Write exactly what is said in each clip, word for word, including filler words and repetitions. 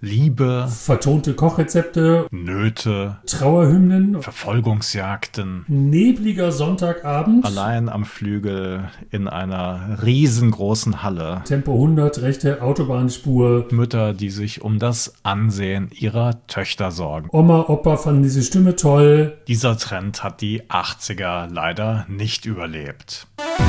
Liebe, vertonte Kochrezepte, Nöte, Trauerhymnen, Verfolgungsjagden, nebliger Sonntagabend, allein am Flügel in einer riesengroßen Halle, Tempo hundert, rechte Autobahnspur, Mütter, die sich um das Ansehen ihrer Töchter sorgen. Oma, Opa fanden diese Stimme toll. Dieser Trend hat die achtziger leider nicht überlebt.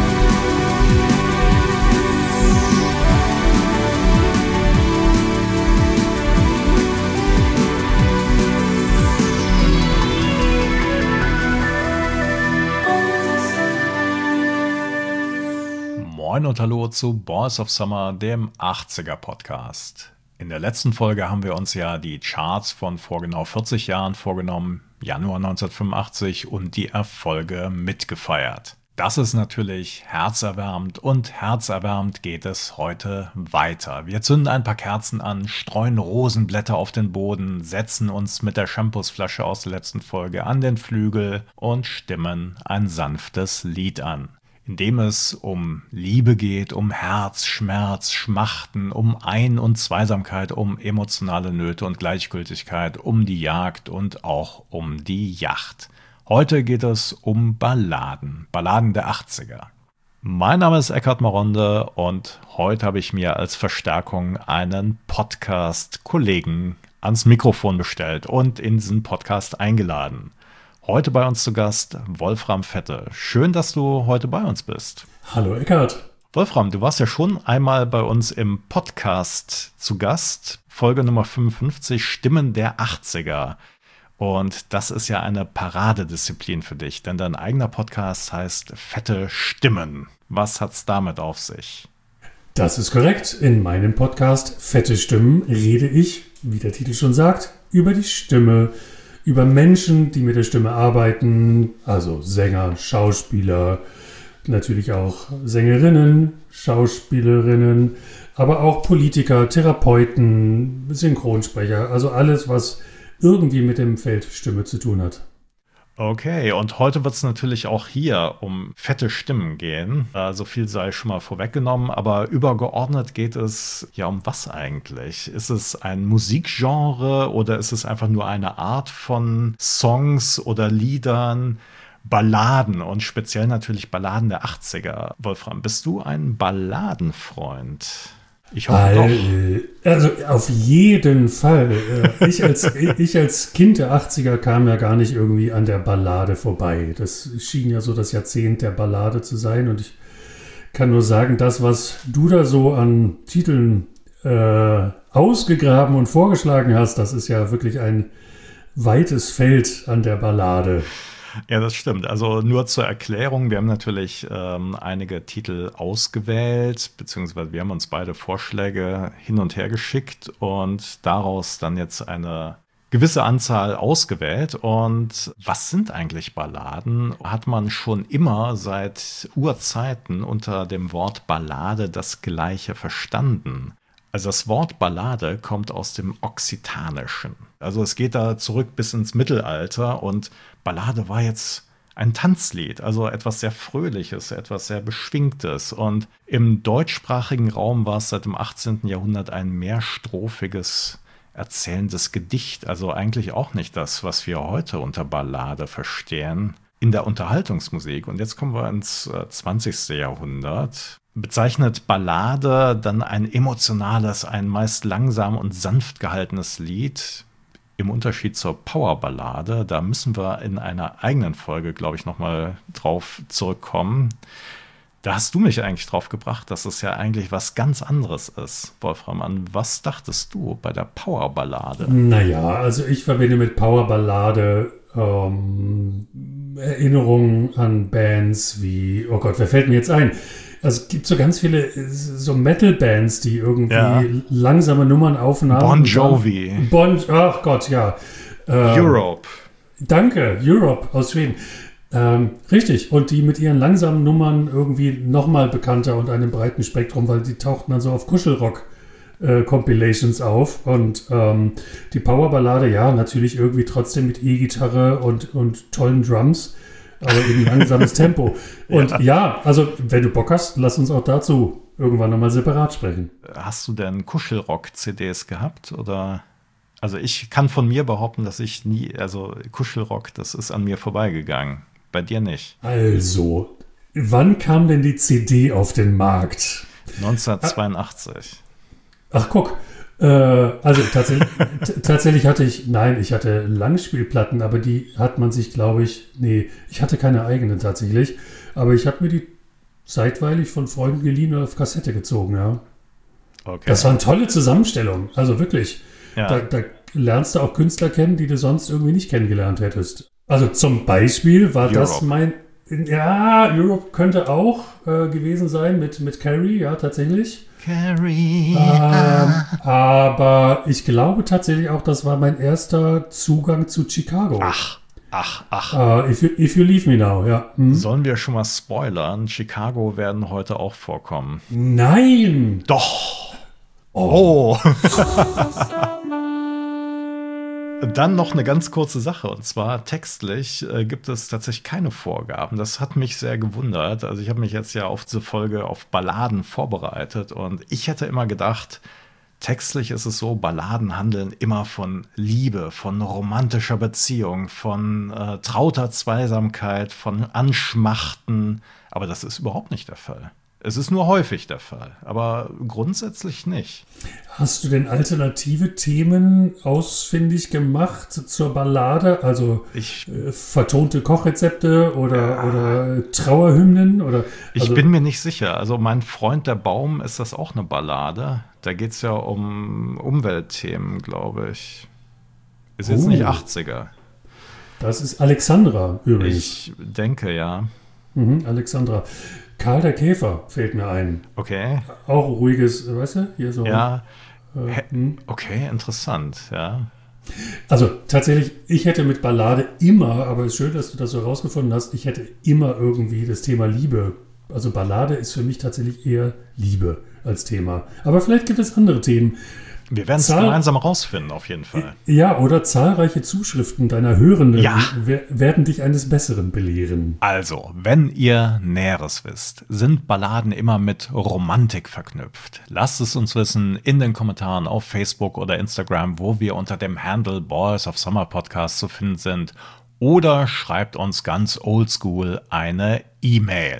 Moin und hallo zu Boys of Summer, dem achtziger-Podcast. In der letzten Folge haben wir uns ja die Charts von vor genau vierzig Jahren vorgenommen, Januar neunzehnhundertfünfundachtzig, und die Erfolge mitgefeiert. Das ist natürlich herzerwärmend und herzerwärmend geht es heute weiter. Wir zünden ein paar Kerzen an, streuen Rosenblätter auf den Boden, setzen uns mit der Shampoosflasche aus der letzten Folge an den Flügel und stimmen ein sanftes Lied an, in dem es um Liebe geht, um Herz, Schmerz, Schmachten, um Ein- und Zweisamkeit, um emotionale Nöte und Gleichgültigkeit, um die Jagd und auch um die Yacht. Heute geht es um Balladen, Balladen der achtziger. Mein Name ist Eckhard Maronde und heute habe ich mir als Verstärkung einen Podcast-Kollegen ans Mikrofon bestellt und in diesen Podcast eingeladen. Heute bei uns zu Gast Wolfram Vettel. Schön, dass du heute bei uns bist. Hallo Eckhard. Wolfram, du warst ja schon einmal bei uns im Podcast zu Gast. Folge Nummer fünfundfünfzig, Stimmen der achtziger. Und das ist ja eine Paradedisziplin für dich, denn dein eigener Podcast heißt Fette Stimmen. Was hat's damit auf sich? Das ist korrekt. In meinem Podcast Fette Stimmen rede ich, wie der Titel schon sagt, über die Stimme, über Menschen, die mit der Stimme arbeiten, also Sänger, Schauspieler, natürlich auch Sängerinnen, Schauspielerinnen, aber auch Politiker, Therapeuten, Synchronsprecher, also alles, was irgendwie mit dem Feld Stimme zu tun hat. Okay, und heute wird es natürlich auch hier um fette Stimmen gehen. Äh, so viel sei schon mal vorweggenommen, aber übergeordnet geht es ja um was eigentlich? Ist es ein Musikgenre oder ist es einfach nur eine Art von Songs oder Liedern? Balladen und speziell natürlich Balladen der achtziger. Wolfram, bist du ein Balladenfreund? Ich hoffe All, doch. Also auf jeden Fall. Ich als, ich als Kind der achtziger kam ja gar nicht irgendwie an der Ballade vorbei. Das schien ja so das Jahrzehnt der Ballade zu sein. Und ich kann nur sagen, das, was du da so an Titeln äh, ausgegraben und vorgeschlagen hast, das ist ja wirklich ein weites Feld an der Ballade. Ja, das stimmt. Also nur zur Erklärung, wir haben natürlich ähm, einige Titel ausgewählt, beziehungsweise wir haben uns beide Vorschläge hin und her geschickt und daraus dann jetzt eine gewisse Anzahl ausgewählt. Und was sind eigentlich Balladen? Hat man schon immer seit Urzeiten unter dem Wort Ballade das Gleiche verstanden? Also das Wort Ballade kommt aus dem Okzitanischen. Also es geht da zurück bis ins Mittelalter und Ballade war jetzt ein Tanzlied, also etwas sehr Fröhliches, etwas sehr Beschwingtes. Und im deutschsprachigen Raum war es seit dem achtzehnten Jahrhundert ein mehrstrophiges, erzählendes Gedicht. Also eigentlich auch nicht das, was wir heute unter Ballade verstehen. In der Unterhaltungsmusik, und jetzt kommen wir ins zwanzigsten Jahrhundert, bezeichnet Ballade dann ein emotionales, ein meist langsam und sanft gehaltenes Lied. Im Unterschied zur Powerballade, da müssen wir in einer eigenen Folge, glaube ich, nochmal drauf zurückkommen. Da hast du mich eigentlich drauf gebracht, dass es ja eigentlich was ganz anderes ist. Wolfram, an was dachtest du bei der Powerballade? Naja, also ich verbinde mit Powerballade ähm, Erinnerungen an Bands wie, oh Gott, wer fällt mir jetzt ein? Also es gibt so ganz viele so Metal-Bands, die irgendwie ja. langsame Nummern aufnahmen. Bon Jovi. Bon, ach Gott, ja. Ähm, Europe. Danke, Europe aus Schweden. Ähm, richtig, und die mit ihren langsamen Nummern irgendwie nochmal bekannter und einem breiten Spektrum, weil die tauchten dann so auf Kuschelrock-Compilations äh, auf. Und ähm, die Powerballade, ja, natürlich irgendwie trotzdem mit E-Gitarre und, und tollen Drums. Aber eben langsames Tempo. Und ja. ja, also wenn du Bock hast, lass uns auch dazu irgendwann nochmal separat sprechen. Hast du denn Kuschelrock-C Ds gehabt? Oder? Also ich kann von mir behaupten, dass ich nie, also Kuschelrock, das ist an mir vorbeigegangen. Bei dir nicht. Also, wann kam denn die C D auf den Markt? neunzehnhundertzweiundachtzig. Ach, guck. Äh, also tatsächlich, t- tatsächlich hatte ich, nein, ich hatte Langspielplatten, aber die hat man sich, glaube ich, nee, ich hatte keine eigenen tatsächlich, aber ich habe mir die zeitweilig von Freunden geliehen oder auf Kassette gezogen, ja. Okay. Das war eine tolle Zusammenstellung, also wirklich. Ja. Da, da lernst du auch Künstler kennen, die du sonst irgendwie nicht kennengelernt hättest. Also zum Beispiel war Europe. das mein, ja, Europe könnte auch äh, gewesen sein mit, mit Carrie, ja, tatsächlich. Carrie. Ähm, aber ich glaube tatsächlich auch, das war mein erster Zugang zu Chicago. Ach, ach, ach. Äh, if, you, if You Leave Me Now, ja. Hm? Sollen wir schon mal spoilern? Chicago werden heute auch vorkommen. Nein! Doch! Oh! Dann noch eine ganz kurze Sache, und zwar textlich äh, gibt es tatsächlich keine Vorgaben. Das hat mich sehr gewundert. Also ich habe mich jetzt ja auf diese Folge auf Balladen vorbereitet und ich hätte immer gedacht, textlich ist es so, Balladen handeln immer von Liebe, von romantischer Beziehung, von äh, trauter Zweisamkeit, von Anschmachten, aber das ist überhaupt nicht der Fall. Es ist nur häufig der Fall, aber grundsätzlich nicht. Hast du denn alternative Themen ausfindig gemacht zur Ballade? Also Ich, äh, vertonte Kochrezepte oder, Ja. oder Trauerhymnen? Oder, ich also, bin mir nicht sicher. Also mein Freund der Baum, ist das auch eine Ballade? Da geht es ja um Umweltthemen, glaube ich. Ist jetzt Oh. nicht achtziger. das ist Alexandra übrigens. Ich denke, ja. Mhm, Alexandra. Karl der Käfer fällt mir ein. Okay. Auch ruhiges, weißt du, hier so. Ja. Äh, Hä? hm. Okay, interessant, ja. Also tatsächlich, ich hätte mit Ballade immer, aber es ist schön, dass du das so rausgefunden hast, ich hätte immer irgendwie das Thema Liebe. Also Ballade ist für mich tatsächlich eher Liebe als Thema. Aber vielleicht gibt es andere Themen. Wir werden es Zahl- gemeinsam rausfinden, auf jeden Fall. Ja, oder zahlreiche Zuschriften deiner Hörenden Ja. wer- werden dich eines Besseren belehren. Also, wenn ihr Näheres wisst, sind Balladen immer mit Romantik verknüpft? Lasst es uns wissen in den Kommentaren auf Facebook oder Instagram, wo wir unter dem Handle Boys of Summer Podcast zu finden sind. Oder schreibt uns ganz oldschool eine E-Mail.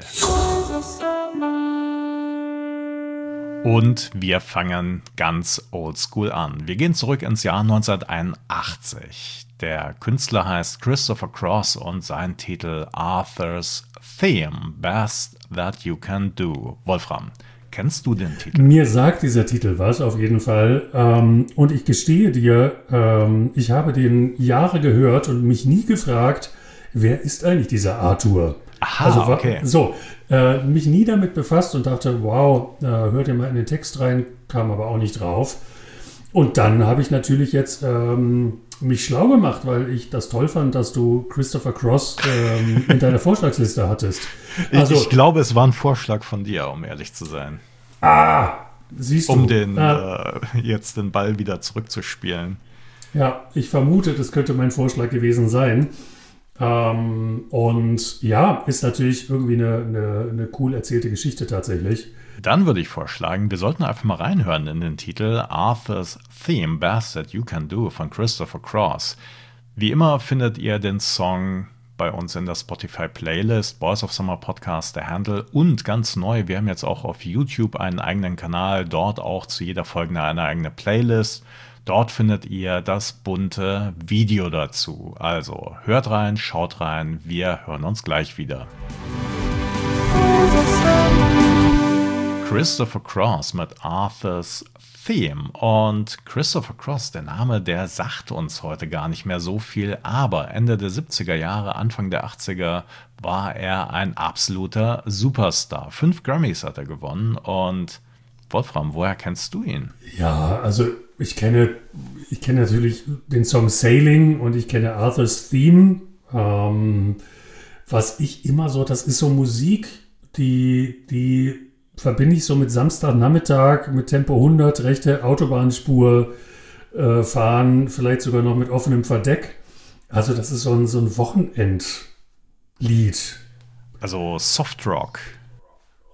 Und wir fangen ganz oldschool an. Wir gehen zurück ins Jahr neunzehnhunderteinundachtzig. Der Künstler heißt Christopher Cross und sein Titel Arthur's Theme, Best That You Can Do. Wolfram, kennst du den Titel? Mir sagt dieser Titel was, auf jeden Fall. Ähm, und ich gestehe dir, ähm, ich habe den Jahre gehört und mich nie gefragt, wer ist eigentlich dieser Arthur? Aha, Also wa- okay. So, äh, mich nie damit befasst und dachte, wow, äh, hört ihr mal in den Text rein, kam aber auch nicht drauf. Und dann habe ich natürlich jetzt ähm, mich schlau gemacht, weil ich das toll fand, dass du Christopher Cross ähm, in deiner Vorschlagsliste hattest. Also, ich, ich glaube, es war ein Vorschlag von dir, um ehrlich zu sein. ah, siehst du. Um den Ah, äh, jetzt den Ball wieder zurückzuspielen. Ja, ich vermute, das könnte mein Vorschlag gewesen sein. Ähm, und ja, ist natürlich irgendwie eine, eine, eine cool erzählte Geschichte tatsächlich. Dann würde ich vorschlagen, wir sollten einfach mal reinhören in den Titel Arthur's Theme, Best That You Can Do von Christopher Cross. Wie immer findet ihr den Song bei uns in der Spotify-Playlist, Boys of Summer Podcast, der Handle. Und ganz neu, wir haben jetzt auch auf YouTube einen eigenen Kanal, dort auch zu jeder Folge eine eigene Playlist. Dort findet ihr das bunte Video dazu. Also hört rein, schaut rein, wir hören uns gleich wieder. Christopher Cross mit Arthur's Theme. Und Christopher Cross, der Name, der sagt uns heute gar nicht mehr so viel, aber Ende der siebziger Jahre, Anfang der achtziger war er ein absoluter Superstar. Fünf Grammys hat er gewonnen und Wolfram, woher kennst du ihn? Ja, also ich kenne, ich kenne natürlich den Song Sailing und ich kenne Arthur's Theme. Ähm, was ich immer so, das ist so Musik, die, die verbinde ich so mit Samstagnachmittag, mit Tempo hundert, rechte Autobahnspur äh, fahren, vielleicht sogar noch mit offenem Verdeck. Also das ist so ein, so ein Wochenendlied. Also Softrock.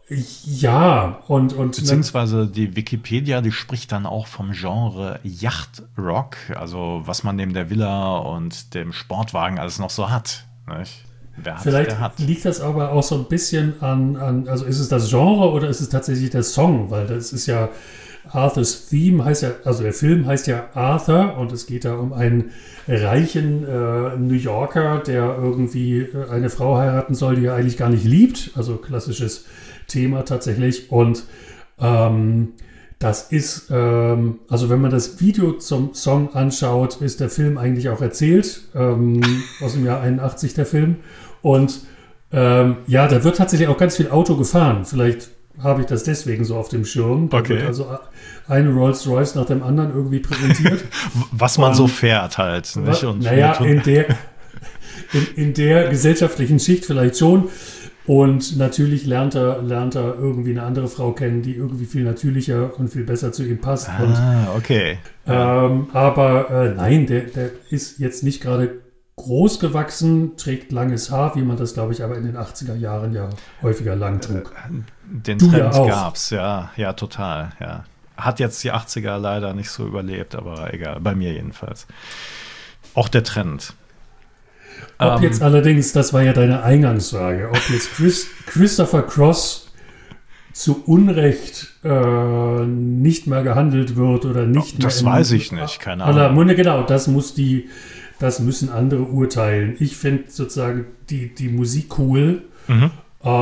Ja, und, und beziehungsweise die Wikipedia, die spricht dann auch vom Genre Yachtrock, also was man neben der Villa und dem Sportwagen alles noch so hat. Nicht? Wer hat, vielleicht der hat. Liegt das aber auch so ein bisschen an, an, also ist es das Genre oder ist es tatsächlich der Song? Weil das ist ja, Arthur's Theme heißt ja, also der Film heißt ja Arthur und es geht da um einen reichen äh, New Yorker, der irgendwie eine Frau heiraten soll, die er eigentlich gar nicht liebt. Also klassisches Thema tatsächlich. Und ähm, das ist, ähm, also wenn man das Video zum Song anschaut, ist der Film eigentlich auch erzählt, ähm, aus dem Jahr einundachtzig der Film. Und ähm, ja, da wird tatsächlich auch ganz viel Auto gefahren. Vielleicht habe ich das deswegen so auf dem Schirm. Da okay. wird also eine Rolls-Royce nach dem anderen irgendwie präsentiert. Was man und, so fährt halt. Nicht? Und naja, in der, in, in der gesellschaftlichen Schicht vielleicht schon. Und natürlich lernt er, lernt er irgendwie eine andere Frau kennen, die irgendwie viel natürlicher und viel besser zu ihm passt. Ah, und, okay. Ähm, aber äh, nein, der, der ist jetzt nicht gerade groß gewachsen, trägt langes Haar, wie man das, glaube ich, aber in den achtziger Jahren ja häufiger lang trug. Den du Trend ja gab's, ja, ja, total, ja. Hat jetzt die achtziger leider nicht so überlebt, aber egal, bei mir jedenfalls. Auch der Trend. Ob ähm, jetzt allerdings, das war ja deine Eingangsfrage, ob jetzt Chris, Christopher Cross zu Unrecht äh, nicht mehr gehandelt wird oder nicht mehr. Das weiß ich nicht, keine Ahnung. Aller Munde, genau, das muss die, das müssen andere urteilen. Ich finde sozusagen die, die Musik cool. Mhm.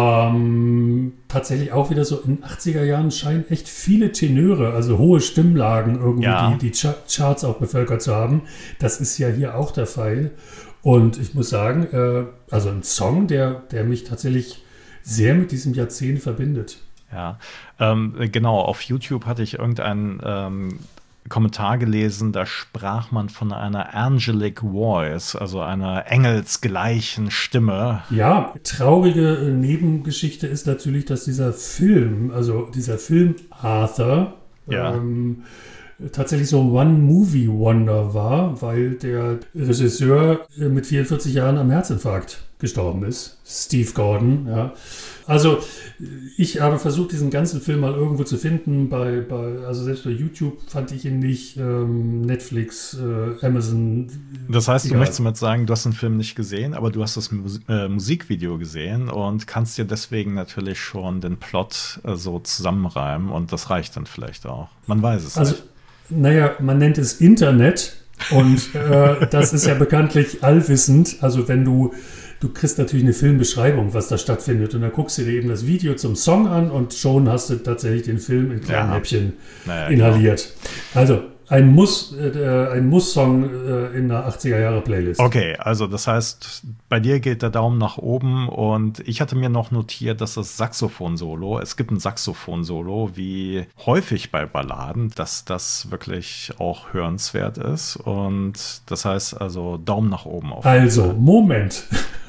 Ähm, tatsächlich auch wieder so in den achtziger Jahren scheinen echt viele Tenöre, also hohe Stimmlagen irgendwie ja. die, die Charts auch bevölkert zu haben. Das ist ja hier auch der Fall. Und ich muss sagen, äh, also ein Song, der, der mich tatsächlich sehr mit diesem Jahrzehnt verbindet. Ja, ähm, genau. Auf YouTube hatte ich irgendeinen ähm, Kommentar gelesen, da sprach man von einer angelic voice, also einer engelsgleichen Stimme. Ja, traurige Nebengeschichte ist natürlich, dass dieser Film, also dieser Film Arthur, ja. ähm, tatsächlich so ein One-Movie-Wonder war, weil der Regisseur mit vierundvierzig Jahren am Herzinfarkt gestorben ist. Steve Gordon, ja. Also ich habe versucht, diesen ganzen Film mal irgendwo zu finden. Bei, bei, also selbst bei YouTube fand ich ihn nicht. Ähm, Netflix, äh, Amazon. Das heißt, egal. Du möchtest damit sagen, du hast den Film nicht gesehen, aber du hast das Mus- äh, Musikvideo gesehen und kannst dir deswegen natürlich schon den Plot äh, so zusammenreimen und das reicht dann vielleicht auch. Man weiß es also, nicht. Naja, man nennt es Internet und äh, das ist ja bekanntlich allwissend. Also wenn du Du kriegst natürlich eine Filmbeschreibung, was da stattfindet. Und dann guckst du dir eben das Video zum Song an und schon hast du tatsächlich den Film in kleinen ja. Häppchen naja, inhaliert. Genau. Also ein Muss, äh, ein Muss-Song äh, in einer achtziger-Jahre-Playlist. Okay, also das heißt, bei dir geht der Daumen nach oben und ich hatte mir noch notiert, dass das Saxophon-Solo, es gibt ein Saxophon-Solo, wie häufig bei Balladen, dass das wirklich auch hörenswert ist und das heißt also Daumen nach oben. Auf also, Moment.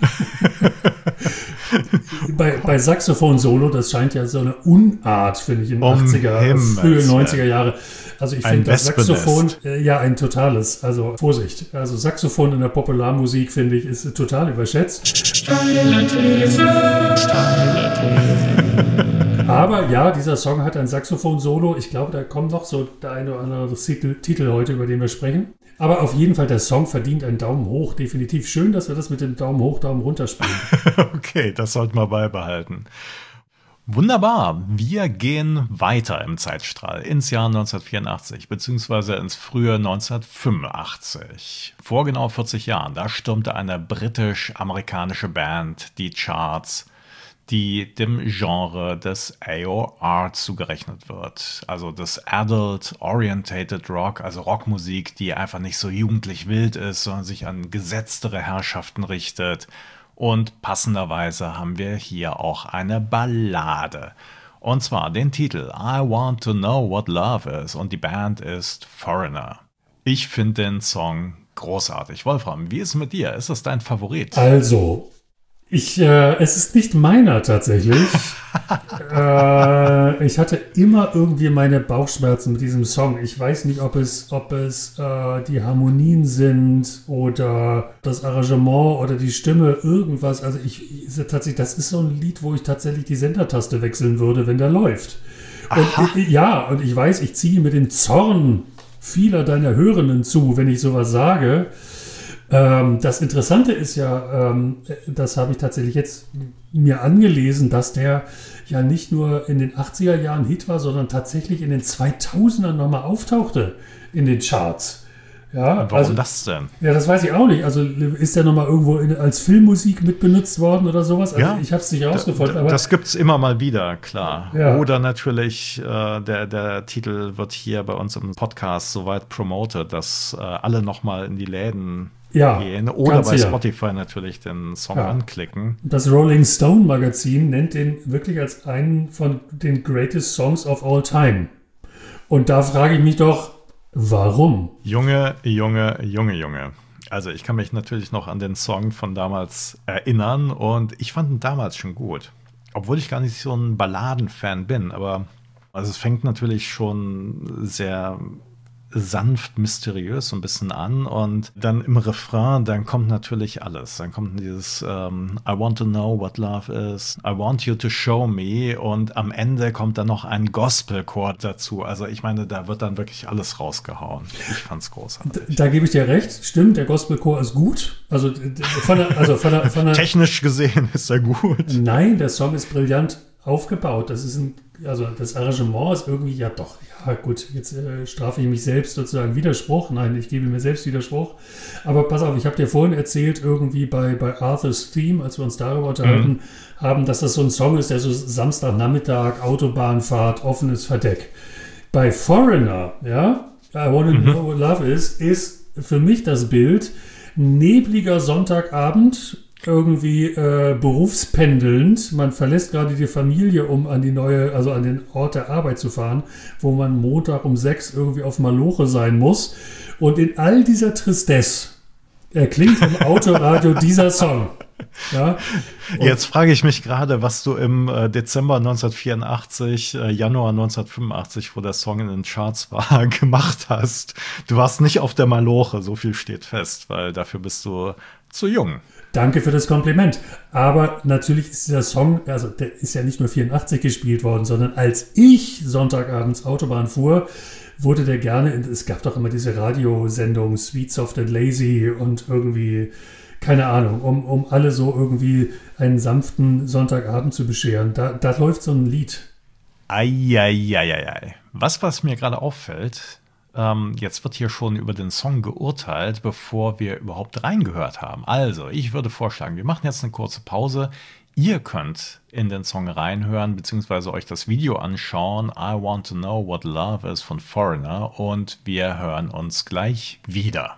bei, bei Saxophon-Solo, das scheint ja so eine Unart, finde ich, in den um achtziger, frühe neunziger Jahre. Also ich finde das Saxophon, äh, ja, ein totales, also Vorsicht, also Saxophon in der Popularmusik, finde ich, ist total überschätzt. Steile These, steile These. Aber ja, dieser Song hat ein Saxophon-Solo. Ich glaube, da kommt noch so der eine oder andere Titel, Titel heute, über den wir sprechen. Aber auf jeden Fall, der Song verdient einen Daumen hoch, definitiv. Schön, dass wir das mit dem Daumen hoch, Daumen runter spielen. Okay, das sollten wir beibehalten. Wunderbar, wir gehen weiter im Zeitstrahl ins Jahr neunzehnhundertvierundachtzig beziehungsweise ins frühe neunzehnhundertfünfundachtzig. Vor genau vierzig Jahren, da stürmte eine britisch-amerikanische Band die Charts, die dem Genre des A O R zugerechnet wird. Also des Adult Orientated Rock, also Rockmusik, die einfach nicht so jugendlich wild ist, sondern sich an gesetztere Herrschaften richtet. Und passenderweise haben wir hier auch eine Ballade. Und zwar den Titel I Want to Know What Love Is und die Band ist Foreigner. Ich finde den Song großartig. Wolfram, wie ist es mit dir? Ist das dein Favorit? Also, ich, äh, es ist nicht meiner tatsächlich. äh, ich hatte immer irgendwie meine Bauchschmerzen mit diesem Song. Ich weiß nicht, ob es, ob es äh, die Harmonien sind oder das Arrangement oder die Stimme, irgendwas. Also ich, ich tatsächlich, das ist so ein Lied, wo ich tatsächlich die Sendertaste wechseln würde, wenn der läuft. Und ich, ja, und ich weiß, ich ziehe mit dem Zorn vieler deiner Hörenden zu, wenn ich sowas sage. Ähm, das Interessante ist ja, ähm, das habe ich tatsächlich jetzt mir angelesen, dass der ja nicht nur in den achtziger Jahren Hit war, sondern tatsächlich in den zweitausendern nochmal auftauchte in den Charts. Ja, warum also, das denn? Ja, das weiß ich auch nicht. Also ist der nochmal irgendwo in, als Filmmusik mit benutzt worden oder sowas? Also ja, ich habe es nicht rausgefunden. Da, aber das gibt es immer mal wieder, klar. Ja. Oder natürlich, äh, der, der Titel wird hier bei uns im Podcast soweit promotet, dass äh, alle nochmal in die Läden ja, gehen oder ganz bei sicher. Spotify natürlich den Song Ja. anklicken. Das Rolling Stone Magazin nennt den wirklich als einen von den greatest songs of all time. Und da frage ich mich doch, warum? Junge, Junge, Junge, Junge. Also ich kann mich natürlich noch an den Song von damals erinnern und ich fand ihn damals schon gut. Obwohl ich gar nicht so ein Balladenfan bin, aber also es fängt natürlich schon sehr sanft, mysteriös so ein bisschen an und dann im Refrain, dann kommt natürlich alles. Dann kommt dieses ähm, I want to know what love is, I want you to show me und am Ende kommt dann noch ein Gospelchor dazu. Also ich meine, da wird dann wirklich alles rausgehauen. Ich fand's großartig. Da, da gebe ich dir recht, stimmt, der Gospelchor ist gut. Also von der, also von der, von der Technisch gesehen ist er gut. Nein, der Song ist brillant aufgebaut. Das ist ein, also das Arrangement ist irgendwie, ja doch, ja gut, jetzt äh, strafe ich mich selbst sozusagen Widerspruch. Nein, ich gebe mir selbst Widerspruch. Aber pass auf, ich habe dir vorhin erzählt, irgendwie bei, bei Arthur's Theme, als wir uns darüber unterhalten mhm. haben, dass das so ein Song ist, der so Samstagnachmittag, Autobahnfahrt, offenes Verdeck. Bei Foreigner, ja, I Wanna mhm. Know What Love Is, ist für mich das Bild nebliger Sonntagabend, irgendwie äh, berufspendelnd. Man verlässt gerade die Familie, um an die neue, also an den Ort der Arbeit zu fahren, wo man Montag um sechs irgendwie auf Maloche sein muss. Und in all dieser Tristesse erklingt im Autoradio dieser Song. Ja? Jetzt frage ich mich gerade, was du im äh, Dezember neunzehnhundertvierundachtzig, äh, Januar neunzehnhundertfünfundachtzig, wo der Song in den Charts war, gemacht hast. Du warst nicht auf der Maloche, so viel steht fest, weil dafür bist du zu jung. Danke für das Kompliment. Aber natürlich ist dieser Song, also der ist ja nicht nur vierundachtzig gespielt worden, sondern als ich Sonntagabends Autobahn fuhr, wurde der gerne, es gab doch immer diese Radiosendung Sweet, Soft and Lazy und irgendwie, keine Ahnung, um, um alle so irgendwie einen sanften Sonntagabend zu bescheren. Da, da läuft so ein Lied. Eieieiei. Was, was mir gerade auffällt, ähm, jetzt wird hier schon über den Song geurteilt, bevor wir überhaupt reingehört haben. Also, ich würde vorschlagen, wir machen jetzt eine kurze Pause. Ihr könnt in den Song reinhören, beziehungsweise euch das Video anschauen. I Want to Know What Love Is von Foreigner. Und wir hören uns gleich wieder.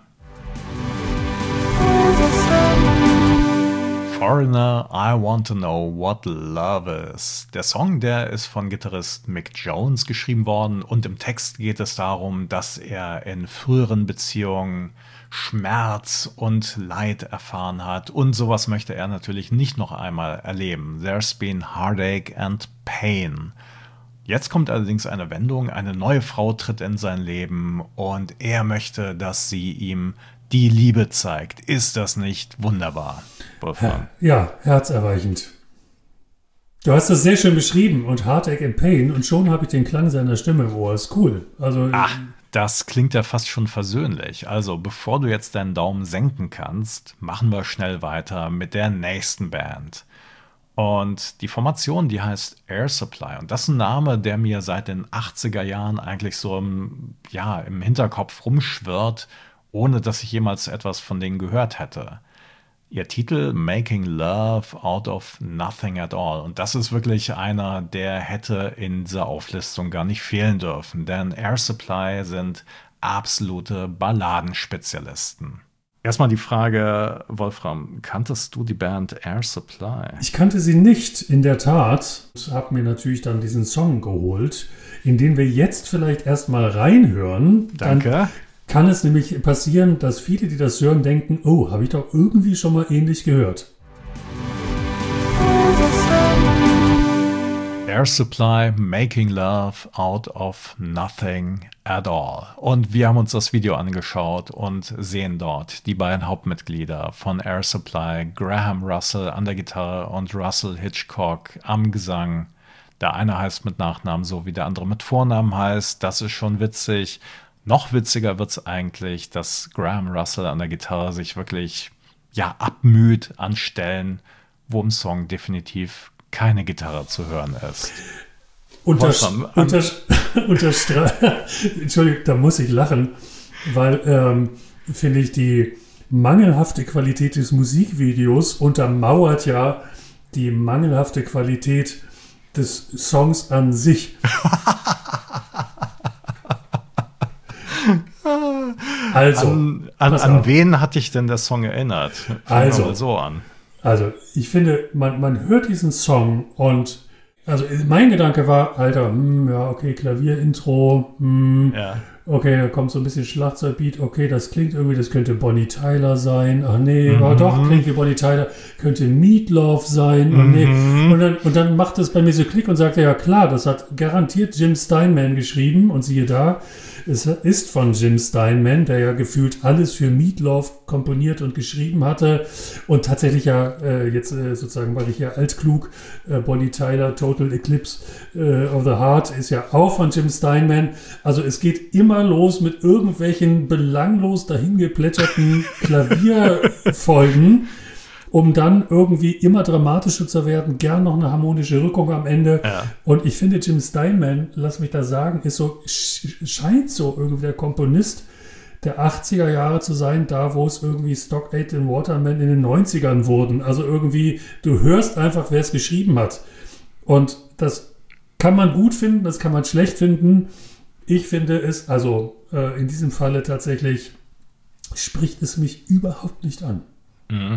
Foreigner, I Want to Know What Love Is. Der Song, der ist von Gitarrist Mick Jones geschrieben worden und im Text geht es darum, dass er in früheren Beziehungen Schmerz und Leid erfahren hat und sowas möchte er natürlich nicht noch einmal erleben. There's been heartache and pain. Jetzt kommt allerdings eine Wendung, eine neue Frau tritt in sein Leben und er möchte, dass sie ihm die Liebe zeigt. Ist das nicht wunderbar, Wolfram? Ja, herzerweichend. Du hast das sehr schön beschrieben und Heartache and Pain und schon habe ich den Klang seiner Stimme im Ohr. Ist cool. Also, Ach, das klingt ja fast schon versöhnlich. Also, bevor du jetzt deinen Daumen senken kannst, machen wir schnell weiter mit der nächsten Band. Und die Formation, die heißt Air Supply. Und das ist ein Name, der mir seit den achtziger Jahren eigentlich so im, ja, im Hinterkopf rumschwirrt, ohne dass ich jemals etwas von denen gehört hätte. Ihr Titel Making Love Out of Nothing at All. Und das ist wirklich einer, der hätte in dieser Auflistung gar nicht fehlen dürfen. Denn Air Supply sind absolute Balladenspezialisten. Erstmal die Frage, Wolfram, kanntest du die Band Air Supply? Ich kannte sie nicht, in der Tat. Ich habe mir natürlich dann diesen Song geholt, in den wir jetzt vielleicht erstmal reinhören. Danke. Dann kann es nämlich passieren, dass viele, die das hören, denken, oh, habe ich doch irgendwie schon mal ähnlich gehört. Air Supply, Making Love Out of Nothing at All. Und wir haben uns das Video angeschaut und sehen dort die beiden Hauptmitglieder von Air Supply, Graham Russell an der Gitarre und Russell Hitchcock am Gesang. Der eine heißt mit Nachnamen so, wie der andere mit Vornamen heißt. Das ist schon witzig. Noch witziger wird es eigentlich, dass Graham Russell an der Gitarre sich wirklich ja, abmüht an Stellen, wo im Song definitiv keine Gitarre zu hören ist. Unter, unter, unter Entschuldigung, da muss ich lachen, weil, ähm, finde ich, die mangelhafte Qualität des Musikvideos untermauert ja die mangelhafte Qualität des Songs an sich. Also, an, an, an wen hat dich denn der Song erinnert? Fangen also, mal so an. Also, ich finde, man, man hört diesen Song und also mein Gedanke war, Alter, hm, ja, okay, Klavierintro, hm, ja. Okay, da kommt so ein bisschen Schlagzeugbeat, okay, das klingt irgendwie, das könnte Bonnie Tyler sein, ach nee, mhm. oh, doch, klingt wie Bonnie Tyler, könnte Meat Loaf sein, oh nee, mhm. und, dann, und dann macht es bei mir so Klick und sagt, ja klar, das hat garantiert Jim Steinman geschrieben und siehe da, es ist von Jim Steinman, der ja gefühlt alles für Meat Loaf komponiert und geschrieben hatte und tatsächlich ja, äh, jetzt äh, sozusagen war ich ja altklug, äh, Bonnie Tyler, Total Eclipse äh, of the Heart ist ja auch von Jim Steinman, also es geht immer los mit irgendwelchen belanglos dahingeplätscherten Klavierfolgen, um dann irgendwie immer dramatischer zu werden, gern noch eine harmonische Rückung am Ende. Ja. Und ich finde, Jim Steinman, lass mich da sagen, ist so, scheint so irgendwie der Komponist der achtziger Jahre zu sein, da wo es irgendwie Stock Aitken Waterman in den neunzigern wurden. Also irgendwie, du hörst einfach, wer es geschrieben hat. Und das kann man gut finden, das kann man schlecht finden. Ich finde es, also äh, in diesem Falle tatsächlich, spricht es mich überhaupt nicht an. Mhm.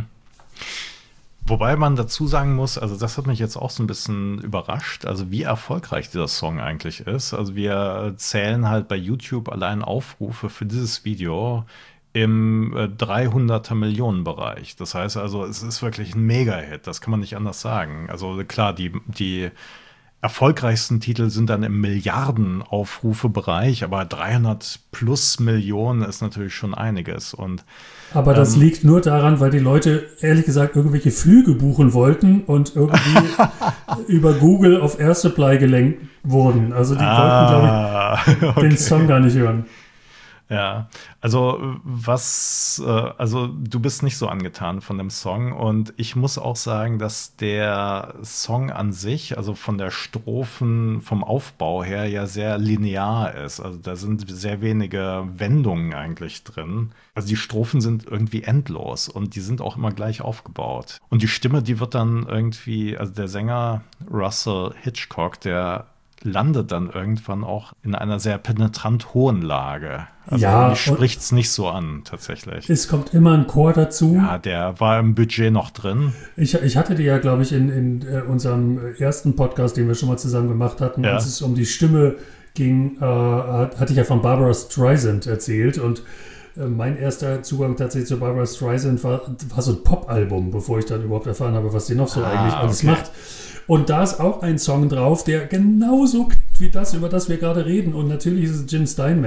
Wobei man dazu sagen muss, also das hat mich jetzt auch so ein bisschen überrascht, also wie erfolgreich dieser Song eigentlich ist. Also wir zählen halt bei YouTube allein Aufrufe für dieses Video im äh, dreihunderter Millionen Bereich. Das heißt also, es ist wirklich ein Mega-Hit, das kann man nicht anders sagen. Also klar, die, die erfolgreichsten Titel sind dann im Milliarden-Aufrufe-Bereich, aber dreihundert plus Millionen ist natürlich schon einiges. Und, aber das ähm, liegt nur daran, weil die Leute, ehrlich gesagt, irgendwelche Flüge buchen wollten und irgendwie über Google auf Air Supply gelenkt wurden. Also die ah, wollten, glaube ich, okay. den Song gar nicht hören. Ja, also was, äh, also du bist nicht so angetan von dem Song und ich muss auch sagen, dass der Song an sich, also von der Strophen, vom Aufbau her ja sehr linear ist. Also da sind sehr wenige Wendungen eigentlich drin. Also die Strophen sind irgendwie endlos und die sind auch immer gleich aufgebaut. Und die Stimme, die wird dann irgendwie, also der Sänger Russell Hitchcock, der landet dann irgendwann auch in einer sehr penetrant hohen Lage. Also ja, mich spricht es nicht so an, tatsächlich. Es kommt immer ein Chor dazu. Ja, der war im Budget noch drin. Ich, ich hatte dir ja, glaube ich, in, in uh, unserem ersten Podcast, den wir schon mal zusammen gemacht hatten, ja. als es um die Stimme ging, äh, hatte ich ja von Barbra Streisand erzählt und äh, mein erster Zugang tatsächlich zu Barbra Streisand war, war so ein Pop-Album, bevor ich dann überhaupt erfahren habe, was sie noch so ah, eigentlich alles okay. macht. Und da ist auch ein Song drauf, der genauso klingt wie das, über das wir gerade reden. Und natürlich ist es Jim Steinman.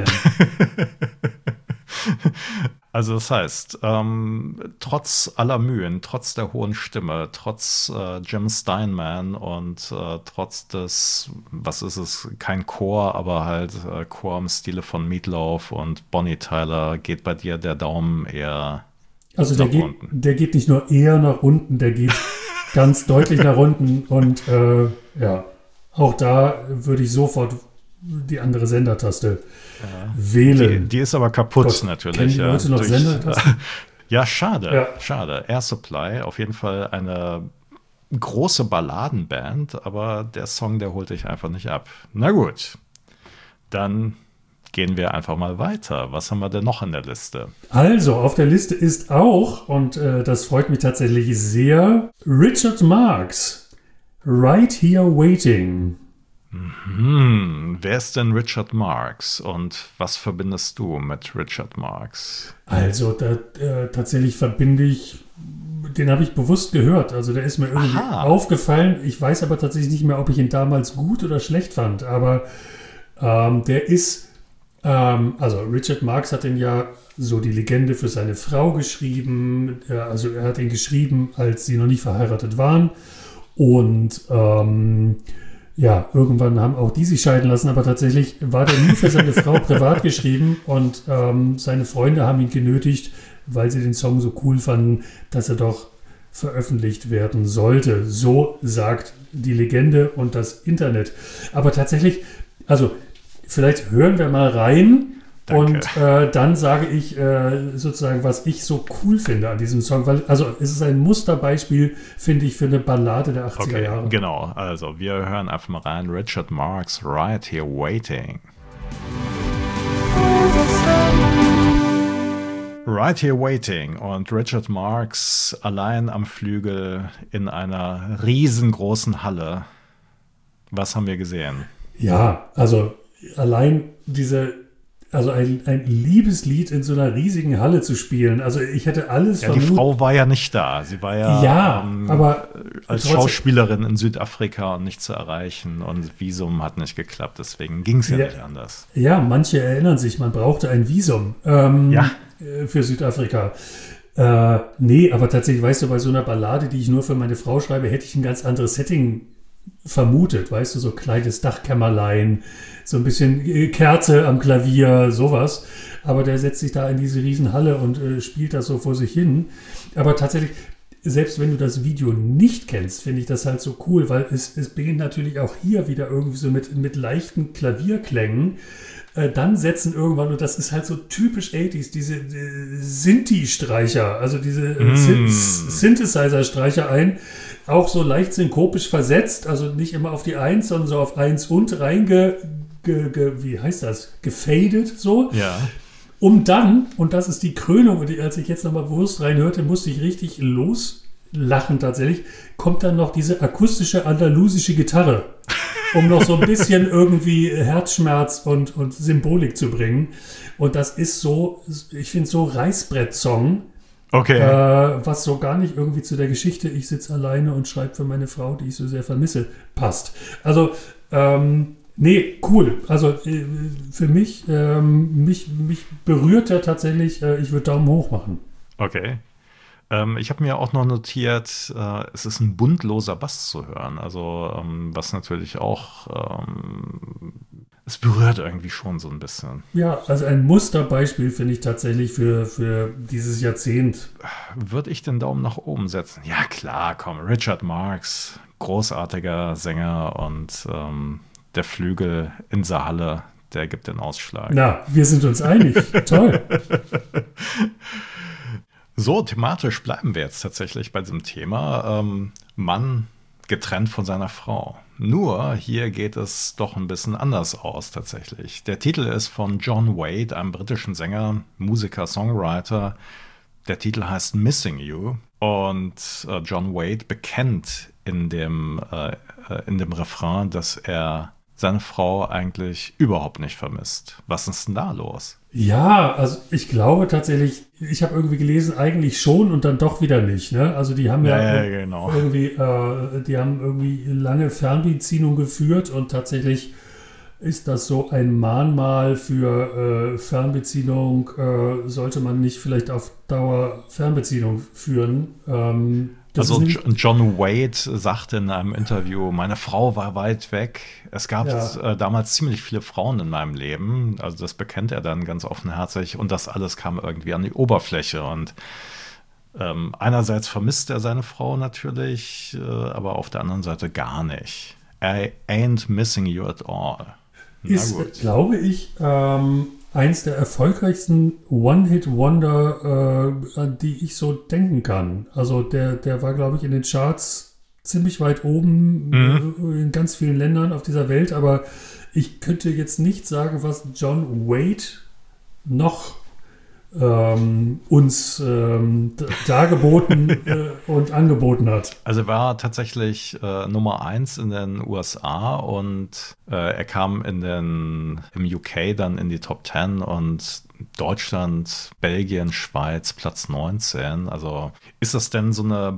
Also das heißt, ähm, trotz aller Mühen, trotz der hohen Stimme, trotz äh, Jim Steinman und äh, trotz des, was ist es, kein Chor, aber halt äh, Chor im Stile von Meat Loaf und Bonnie Tyler, geht bei dir der Daumen eher also der nach geht, unten. Der geht nicht nur eher nach unten, der geht ganz deutlich nach unten und äh, ja, auch da würde ich sofort die andere Sendertaste ja. wählen. Die, die ist aber kaputt Gott, natürlich. Kennen die Leute ja, noch durch, Sendertasten? Ja, schade, ja. schade. Air Supply, auf jeden Fall eine große Balladenband, aber der Song, der holt dich einfach nicht ab. Na gut, dann gehen wir einfach mal weiter. Was haben wir denn noch in der Liste? Also, auf der Liste ist auch, und äh, das freut mich tatsächlich sehr, Richard Marx, Right Here Waiting. Mhm. Wer ist denn Richard Marx und was verbindest du mit Richard Marx? Also, da, äh, tatsächlich verbinde ich den habe ich bewusst gehört. Also der ist mir irgendwie Aha. aufgefallen. Ich weiß aber tatsächlich nicht mehr, ob ich ihn damals gut oder schlecht fand. Aber ähm, der ist, ähm, also Richard Marx hat ihn ja so die Legende für seine Frau geschrieben. Ja, also er hat ihn geschrieben, als sie noch nicht verheiratet waren. Und ähm, ja, irgendwann haben auch die sich scheiden lassen, aber tatsächlich war der nur für seine Frau privat geschrieben und ähm, seine Freunde haben ihn genötigt, weil sie den Song so cool fanden, dass er doch veröffentlicht werden sollte. So sagt die Legende und das Internet. Aber tatsächlich, also vielleicht hören wir mal rein. Danke. Und äh, dann sage ich äh, sozusagen, was ich so cool finde an diesem Song. Weil, also es ist ein Musterbeispiel, finde ich, für eine Ballade der achtziger Okay, Jahre. genau. Also wir hören einfach mal rein. Richard Marx, Right Here Waiting. Right Here Waiting und Richard Marx allein am Flügel in einer riesengroßen Halle. Was haben wir gesehen? Ja, also allein diese... Also ein, ein Liebeslied in so einer riesigen Halle zu spielen. Also ich hätte alles Ja, die vermutet. Frau war ja nicht da. Sie war ja, Ja, ähm, aber als trotzdem- Schauspielerin in Südafrika und nicht zu erreichen. Und Visum hat nicht geklappt. Deswegen ging es ja, Ja. nicht anders. Ja, manche erinnern sich, man brauchte ein Visum ähm, Ja. äh, für Südafrika. Äh, nee, aber tatsächlich, weißt du, bei so einer Ballade, die ich nur für meine Frau schreibe, hätte ich ein ganz anderes Setting vermutet. Weißt du, so kleines Dachkämmerlein, so ein bisschen äh, Kerze am Klavier, sowas. Aber der setzt sich da in diese Riesenhalle und äh, spielt das so vor sich hin. Aber tatsächlich, selbst wenn du das Video nicht kennst, finde ich das halt so cool, weil es, es beginnt natürlich auch hier wieder irgendwie so mit, mit leichten Klavierklängen. Äh, dann setzen irgendwann, und das ist halt so typisch achtziger, diese äh, Sinti-Streicher, also diese äh, Mm. Syn- Synthesizer-Streicher ein. Auch so leicht synkopisch versetzt, also nicht immer auf die Eins, sondern so auf Eins und reinge, ge, ge, wie heißt das, gefadet so. Ja. Um dann, und das ist die Krönung, und die, als ich jetzt nochmal bewusst reinhörte, musste ich richtig loslachen tatsächlich, kommt dann noch diese akustische andalusische Gitarre, um noch so ein bisschen irgendwie Herzschmerz und, und Symbolik zu bringen. Und das ist so, ich finde so Reißbrett-Song, Okay. äh, was so gar nicht irgendwie zu der Geschichte, ich sitze alleine und schreibe für meine Frau, die ich so sehr vermisse, passt. Also, ähm, nee, cool. Also äh, für mich, ähm, mich, mich berührt er tatsächlich, äh, ich würde Daumen hoch machen. Okay. Ähm, ich habe mir auch noch notiert, äh, es ist ein buntloser Bass zu hören. Also, ähm, was natürlich auch, ähm, es berührt irgendwie schon so ein bisschen. Ja, also ein Musterbeispiel finde ich tatsächlich für, für dieses Jahrzehnt. Würde ich den Daumen nach oben setzen? Ja, klar, komm. Richard Marx, großartiger Sänger und ähm, der Flügel in Saarhalle, der gibt den Ausschlag. Na, wir sind uns einig. Toll. So, thematisch bleiben wir jetzt tatsächlich bei diesem Thema. Ähm, Mann getrennt von seiner Frau. Nur hier geht es doch ein bisschen anders aus tatsächlich. Der Titel ist von John Wade, einem britischen Sänger, Musiker, Songwriter. Der Titel heißt Missing You und äh, John Wade bekennt in dem, äh, in dem Refrain, dass er seine Frau eigentlich überhaupt nicht vermisst. Was ist denn da los? Ja, also ich glaube tatsächlich, ich habe irgendwie gelesen, eigentlich schon und dann doch wieder nicht. Ne? Also die haben ja, Ja, ja, genau. irgendwie, äh, die haben irgendwie lange Fernbeziehung geführt und tatsächlich ist das so ein Mahnmal für äh, Fernbeziehung, äh, sollte man nicht vielleicht auf Dauer Fernbeziehung führen. Ähm, das Also ist nämlich- Jo- John Wade sagte in einem Interview, meine Frau war weit weg. Es gab Ja. äh, damals ziemlich viele Frauen in meinem Leben. Also das bekennt er dann ganz offenherzig. Und das alles kam irgendwie an die Oberfläche. Und ähm, einerseits vermisst er seine Frau natürlich, äh, aber auf der anderen Seite gar nicht. I ain't missing you at all. Na ist, gut. glaube ich, ähm, eins der erfolgreichsten One-Hit-Wonder, äh, an die ich so denken kann. Also der, der war, glaube ich, in den Charts ziemlich weit oben Mhm. äh, in ganz vielen Ländern auf dieser Welt, aber ich könnte jetzt nicht sagen, was John Wade noch ähm, uns ähm, dargeboten äh, und angeboten hat. Also er war tatsächlich äh, Nummer eins in den U S A und äh, er kam in den, im U K dann in die Top Ten und Deutschland, Belgien, Schweiz Platz neunzehn. Also ist das denn so eine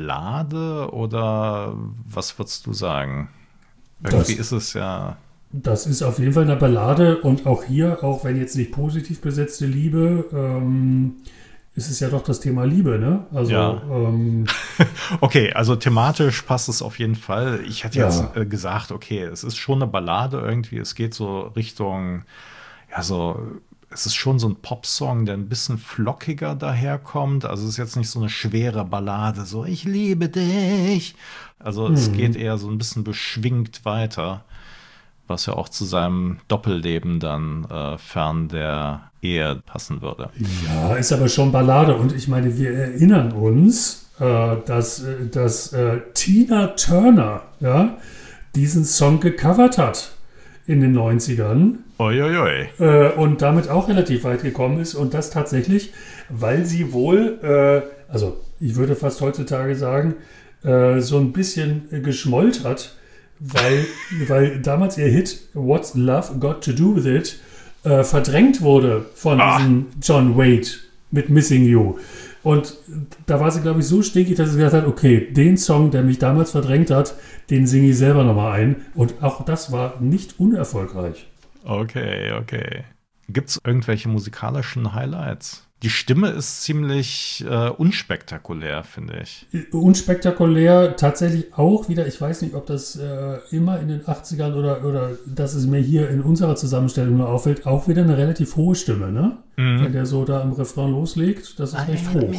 Ballade oder was würdest du sagen? Irgendwie das, ist es ja... Das ist auf jeden Fall eine Ballade und auch hier, auch wenn jetzt nicht positiv besetzte Liebe, ähm, ist es ja doch das Thema Liebe, ne? Also, ja. ähm, okay, also thematisch passt es auf jeden Fall. Ich hätte ja. jetzt äh, gesagt, okay, es ist schon eine Ballade irgendwie. Es geht so Richtung, ja, so, es ist schon so ein Popsong, der ein bisschen flockiger daherkommt. Also es ist jetzt nicht so eine schwere Ballade, so ich liebe dich. Also hm. es geht eher so ein bisschen beschwingt weiter. Was ja auch zu seinem Doppelleben dann äh, fern der Ehe passen würde. Ja, ist aber schon Ballade. Und ich meine, wir erinnern uns, äh, dass, dass äh, Tina Turner ja, diesen Song gecovert hat in den neunzigern. Uiuiui. Äh, und damit auch relativ weit gekommen ist. Und das tatsächlich, weil sie wohl, äh, also ich würde fast heutzutage sagen, äh, so ein bisschen äh, geschmollt hat. Weil, weil damals ihr Hit What's Love Got to Do With It äh, verdrängt wurde von ah. diesem John Wade mit Missing You. Und da war sie, glaube ich, so stinkig, dass sie gesagt hat, okay, den Song, der mich damals verdrängt hat, den singe ich selber nochmal ein. Und auch das war nicht unerfolgreich. Okay, okay. Gibt es irgendwelche musikalischen Highlights? Die Stimme ist ziemlich äh, unspektakulär, finde ich. Unspektakulär, tatsächlich auch wieder, ich weiß nicht, ob das äh, immer in den achtzigern oder, oder dass es mir hier in unserer Zusammenstellung nur auffällt, auch wieder eine relativ hohe Stimme, ne? Mhm. Wenn der so da im Refrain loslegt, das ist recht hoch.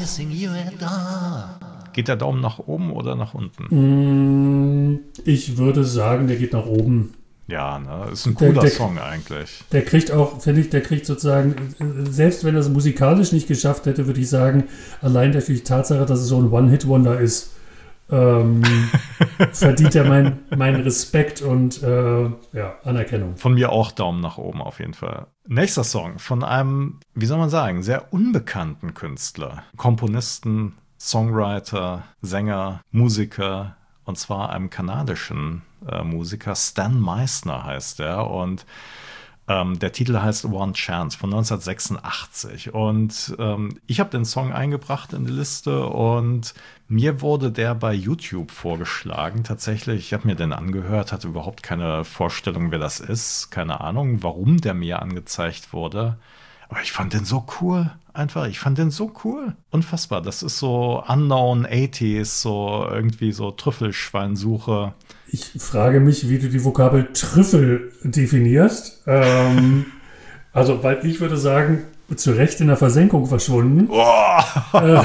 Geht der Daumen nach oben oder nach unten? Ich würde sagen, der geht nach oben. Ja, ne, ist ein cooler der, der, Song eigentlich. Der kriegt auch, finde ich, der kriegt sozusagen, selbst wenn er es musikalisch nicht geschafft hätte, würde ich sagen, allein durch die Tatsache, dass es so ein One-Hit-Wonder ist, ähm, verdient er meinen mein Respekt und äh, ja, Anerkennung. Von mir auch Daumen nach oben auf jeden Fall. Nächster Song von einem, wie soll man sagen, sehr unbekannten Künstler, Komponisten, Songwriter, Sänger, Musiker, und zwar einem kanadischen äh, Musiker, Stan Meisner heißt er, und ähm, der Titel heißt One Chance von neunzehnhundertsechsundachtzig, und ähm, ich habe den Song eingebracht in die Liste und mir wurde der bei YouTube vorgeschlagen, tatsächlich. Ich habe mir den angehört, hatte überhaupt keine Vorstellung, wer das ist, keine Ahnung, warum der mir angezeigt wurde. Aber ich fand den so cool, einfach, ich fand den so cool. Unfassbar, das ist so Unknown achtziger, so irgendwie so Trüffelschweinsuche. Ich frage mich, wie du die Vokabel Trüffel definierst. Ähm, also, weil ich würde sagen, zu Recht in der Versenkung verschwunden. Oh. Äh,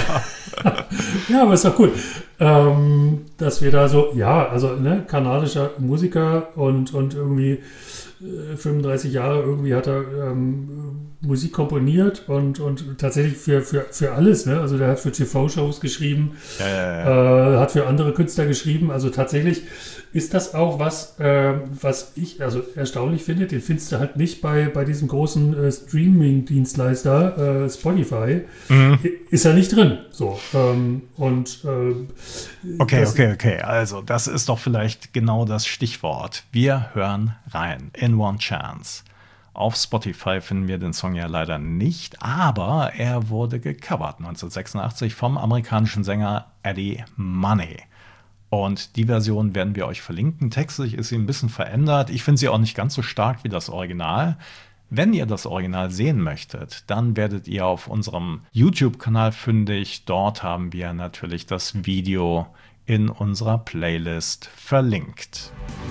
ja, aber ist doch cool. Ähm, dass wir da so, ja, also ne, kanadischer Musiker und, und irgendwie fünfunddreißig Jahre irgendwie hat er ähm, Musik komponiert und, und tatsächlich für, für, für alles, ne? Also der hat für T V-Shows geschrieben, ja, ja, ja. Äh, hat für andere Künstler geschrieben, also tatsächlich ist das auch was, äh, was ich also erstaunlich finde, den findest du halt nicht bei, bei diesem großen äh, Streaming-Dienstleister äh, Spotify, mhm. ist er nicht drin, so, ähm, und äh, okay, das, okay, okay, also das ist doch vielleicht genau das Stichwort. Wir hören rein in One Chance. Auf Spotify finden wir den Song ja leider nicht, aber er wurde gecovert neunzehnhundertsechsundachtzig vom amerikanischen Sänger Eddie Money. Und die Version werden wir euch verlinken. Textlich ist sie ein bisschen verändert. Ich finde sie auch nicht ganz so stark wie das Original. Wenn ihr das Original sehen möchtet, dann werdet ihr auf unserem YouTube-Kanal fündig. Dort haben wir natürlich das Video in unserer Playlist verlinkt.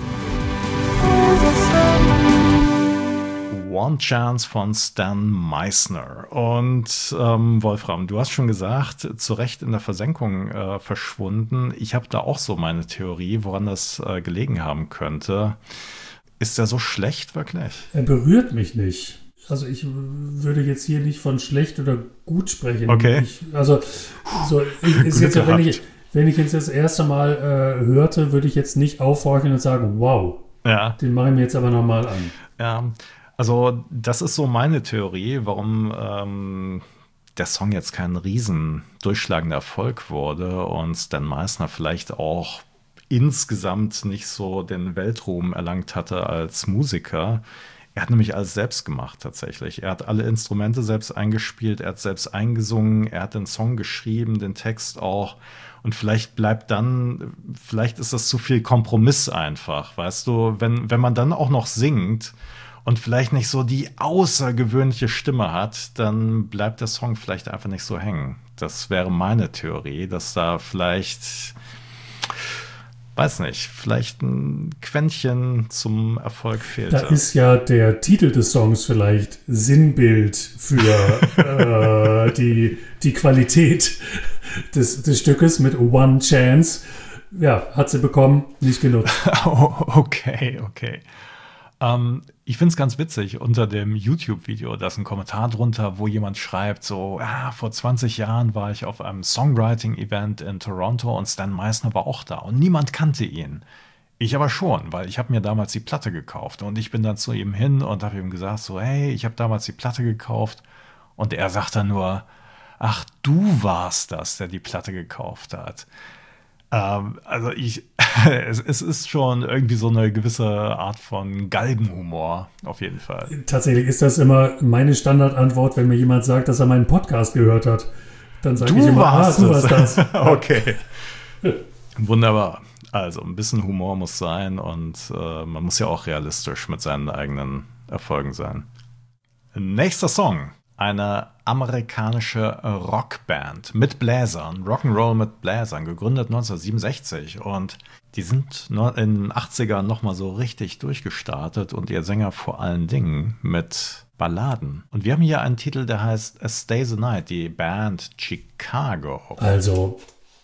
One Chance von Stan Meisner. Und ähm, Wolfram, du hast schon gesagt, zu Recht in der Versenkung äh, verschwunden. Ich habe da auch so meine Theorie, woran das äh, gelegen haben könnte. Ist der so schlecht wirklich? Er berührt mich nicht. Also ich würde jetzt hier nicht von schlecht oder gut sprechen. Okay. Ich, also so, ist jetzt ja, wenn ich wenn ich jetzt das erste Mal äh, hörte, würde ich jetzt nicht aufhorchen und sagen, wow, ja. Den mache ich mir jetzt aber nochmal an. Ja, also das ist so meine Theorie, warum ähm, der Song jetzt kein riesen durchschlagender Erfolg wurde und Stan Meisner vielleicht auch insgesamt nicht so den Weltruhm erlangt hatte als Musiker. Er hat nämlich alles selbst gemacht tatsächlich. Er hat alle Instrumente selbst eingespielt, er hat selbst eingesungen, er hat den Song geschrieben, den Text auch. Und vielleicht bleibt dann, vielleicht ist das zu viel Kompromiss einfach, weißt du, wenn, wenn man dann auch noch singt und vielleicht nicht so die außergewöhnliche Stimme hat, dann bleibt der Song vielleicht einfach nicht so hängen. Das wäre meine Theorie, dass da vielleicht, weiß nicht, vielleicht ein Quäntchen zum Erfolg fehlte. Da ist ja der Titel des Songs vielleicht Sinnbild für äh, die, die Qualität des, des Stückes mit One Chance. Ja, hat sie bekommen, nicht genutzt. Oh, okay, okay. Ähm, ich finde es ganz witzig, unter dem YouTube-Video, da ist ein Kommentar drunter, wo jemand schreibt, so, ah, vor zwanzig Jahren war ich auf einem Songwriting-Event in Toronto und Stan Meisner war auch da und niemand kannte ihn. Ich aber schon, weil ich habe mir damals die Platte gekauft und ich bin dann zu ihm hin und habe ihm gesagt, so, hey, ich habe damals die Platte gekauft und er sagt dann nur, ach, du warst das, der die Platte gekauft hat. Ähm, also ich, es, es ist schon irgendwie so eine gewisse Art von Galgenhumor, auf jeden Fall. Tatsächlich ist das immer meine Standardantwort, wenn mir jemand sagt, dass er meinen Podcast gehört hat. Dann sage ich immer, ah, du warst das. Okay. Wunderbar. Also ein bisschen Humor muss sein und äh, man muss ja auch realistisch mit seinen eigenen Erfolgen sein. Nächster Song. Eine amerikanische Rockband mit Bläsern, Rock'n'Roll mit Bläsern, gegründet neunzehnhundertsiebenundsechzig. Und die sind in den achtzigern nochmal so richtig durchgestartet und ihr Sänger vor allen Dingen mit Balladen. Und wir haben hier einen Titel, der heißt A Stay the Night, die Band Chicago. Also,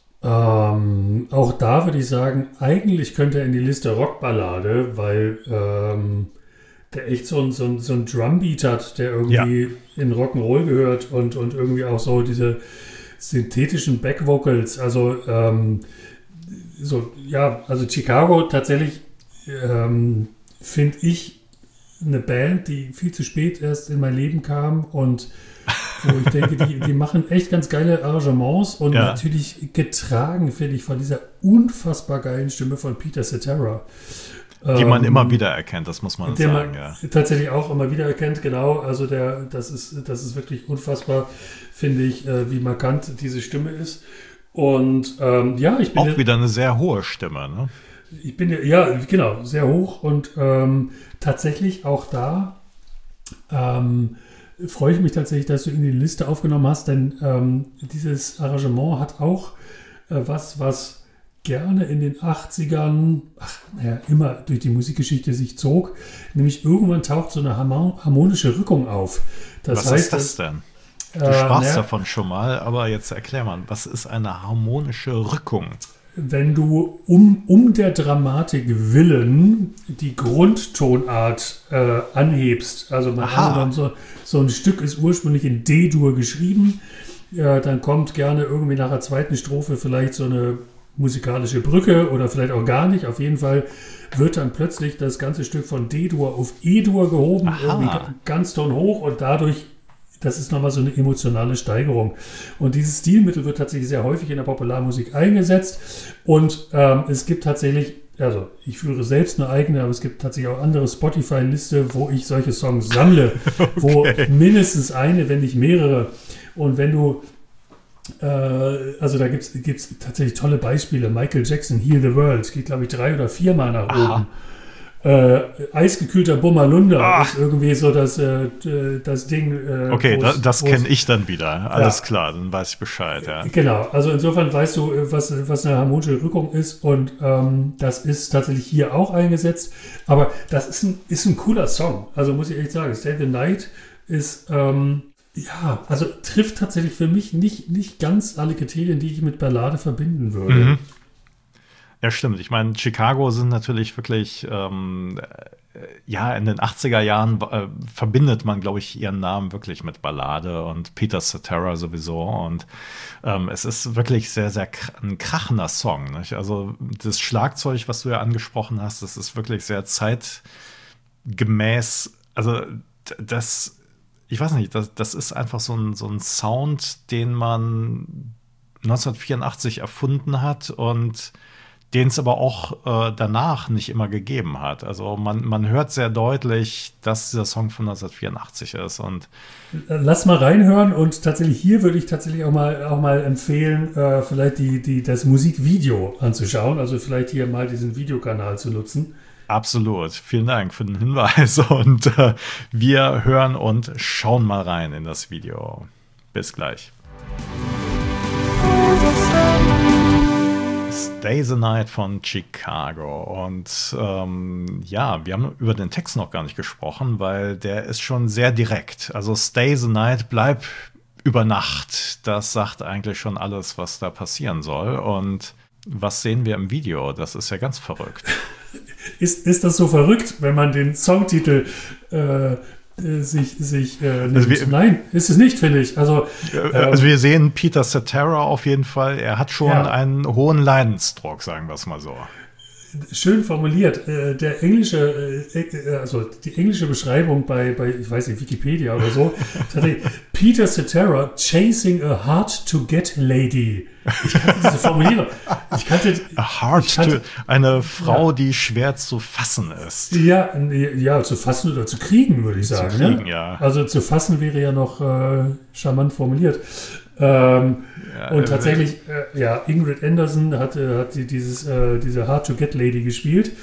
ähm, auch da würde ich sagen, eigentlich könnte er in die Liste Rockballade, weil ähm, der echt so ein, so ein, so ein Drumbeat hat, der irgendwie ja. in Rock'n'Roll gehört und, und irgendwie auch so diese synthetischen Backvocals. Also, ähm, so, ja, also Chicago tatsächlich ähm, finde ich eine Band, die viel zu spät erst in mein Leben kam und wo ich denke, die, die machen echt ganz geile Arrangements und ja. natürlich getragen, finde ich, von dieser unfassbar geilen Stimme von Peter Cetera. Die man ähm, immer wieder erkennt, das muss man sagen. Man ja. tatsächlich auch immer wieder erkennt, genau. Also der, das ist, das ist wirklich unfassbar, finde ich, äh, wie markant diese Stimme ist. Und ähm, ja, ich bin auch ja, wieder eine sehr hohe Stimme, ne? Ich bin ja, ja genau, sehr hoch und ähm, tatsächlich auch da ähm, freue ich mich tatsächlich, dass du in die Liste aufgenommen hast, denn ähm, dieses Arrangement hat auch äh, was, was gerne in den achtzigern, ach, naja, immer durch die Musikgeschichte sich zog, nämlich irgendwann taucht so eine harmonische Rückung auf. Das was heißt, ist das denn? Du äh, sprachst naja, davon schon mal, aber jetzt erklär mal, was ist eine harmonische Rückung? Wenn du um, um der Dramatik willen die Grundtonart äh, anhebst, also man angenommen, so, so ein Stück ist ursprünglich in D-Dur geschrieben, äh, dann kommt gerne irgendwie nach der zweiten Strophe vielleicht so eine musikalische Brücke oder vielleicht auch gar nicht. Auf jeden Fall wird dann plötzlich das ganze Stück von D-Dur auf E-Dur gehoben, Aha. irgendwie ganz ton hoch und dadurch, das ist nochmal so eine emotionale Steigerung. Und dieses Stilmittel wird tatsächlich sehr häufig in der Popularmusik eingesetzt und ähm, es gibt tatsächlich, also ich führe selbst eine eigene, aber es gibt tatsächlich auch andere Spotify-Liste, wo ich solche Songs sammle, okay. wo mindestens eine, wenn nicht mehrere. Und wenn du also da gibt es tatsächlich tolle Beispiele. Michael Jackson, Heal the World, geht glaube ich drei oder viermal nach Aha. oben. Äh, eisgekühlter Bumalunda ah. ist irgendwie so das, äh, das Ding. Äh, okay, da, das kenne ich dann wieder. Alles ja. klar, dann weiß ich Bescheid. Ja. Genau, also insofern weißt du, was, was eine harmonische Rückung ist und ähm, das ist tatsächlich hier auch eingesetzt. Aber das ist ein, ist ein cooler Song. Also muss ich echt sagen, Stay the Night ist ähm, ja, also trifft tatsächlich für mich nicht, nicht ganz alle Kriterien, die ich mit Ballade verbinden würde. Mhm. Ja, stimmt. Ich meine, Chicago sind natürlich wirklich, ähm, äh, ja, in den achtziger Jahren äh, verbindet man, glaube ich, ihren Namen wirklich mit Ballade und Peter Cetera sowieso. Und ähm, es ist wirklich sehr, sehr kr- ein krachender Song. Nicht? Also das Schlagzeug, was du ja angesprochen hast, das ist wirklich sehr zeitgemäß. Also das ich weiß nicht, das, das ist einfach so ein, so ein Sound, den man neunzehnhundertvierundachtzig erfunden hat und den es aber auch äh, danach nicht immer gegeben hat. Also man, man hört sehr deutlich, dass dieser Song von neunzehnhundertvierundachtzig ist. Und lass mal reinhören und tatsächlich hier würde ich tatsächlich auch mal, auch mal empfehlen, äh, vielleicht die, die, das Musikvideo anzuschauen, also vielleicht hier mal diesen Videokanal zu nutzen. Absolut. Vielen Dank für den Hinweis und äh, wir hören und schauen mal rein in das Video. Bis gleich. Stay the Night von Chicago. Und ähm, ja, wir haben über den Text noch gar nicht gesprochen, weil der ist schon sehr direkt. Also Stay the Night, bleib über Nacht. Das sagt eigentlich schon alles, was da passieren soll. Und was sehen wir im Video? Das ist ja ganz verrückt. Ist, ist das so verrückt, wenn man den Songtitel äh, sich, sich äh, nimmt? Also wir, Nein, ist es nicht, finde ich. Also, äh, also wir sehen Peter Cetera auf jeden Fall. Er hat schon ja. einen hohen Leidensdruck, sagen wir es mal so. Schön formuliert. Äh, der englische, äh, also die englische Beschreibung bei, bei, ich weiß nicht, Wikipedia oder so, Peter Cetera chasing a hard-to-get lady. Ich kannte diese Formulierung. Ich kannte, a hard ich kannte, to, eine Frau, ja. die schwer zu fassen ist. Ja, ja, zu fassen oder zu kriegen, würde ich sagen. Zu kriegen, ne? ja. Also zu fassen wäre ja noch äh, charmant formuliert. Ähm, ja, und tatsächlich, äh, ja, Ingrid Anderson hat, äh, hat die, dieses, äh, diese Hard-to-Get-Lady gespielt.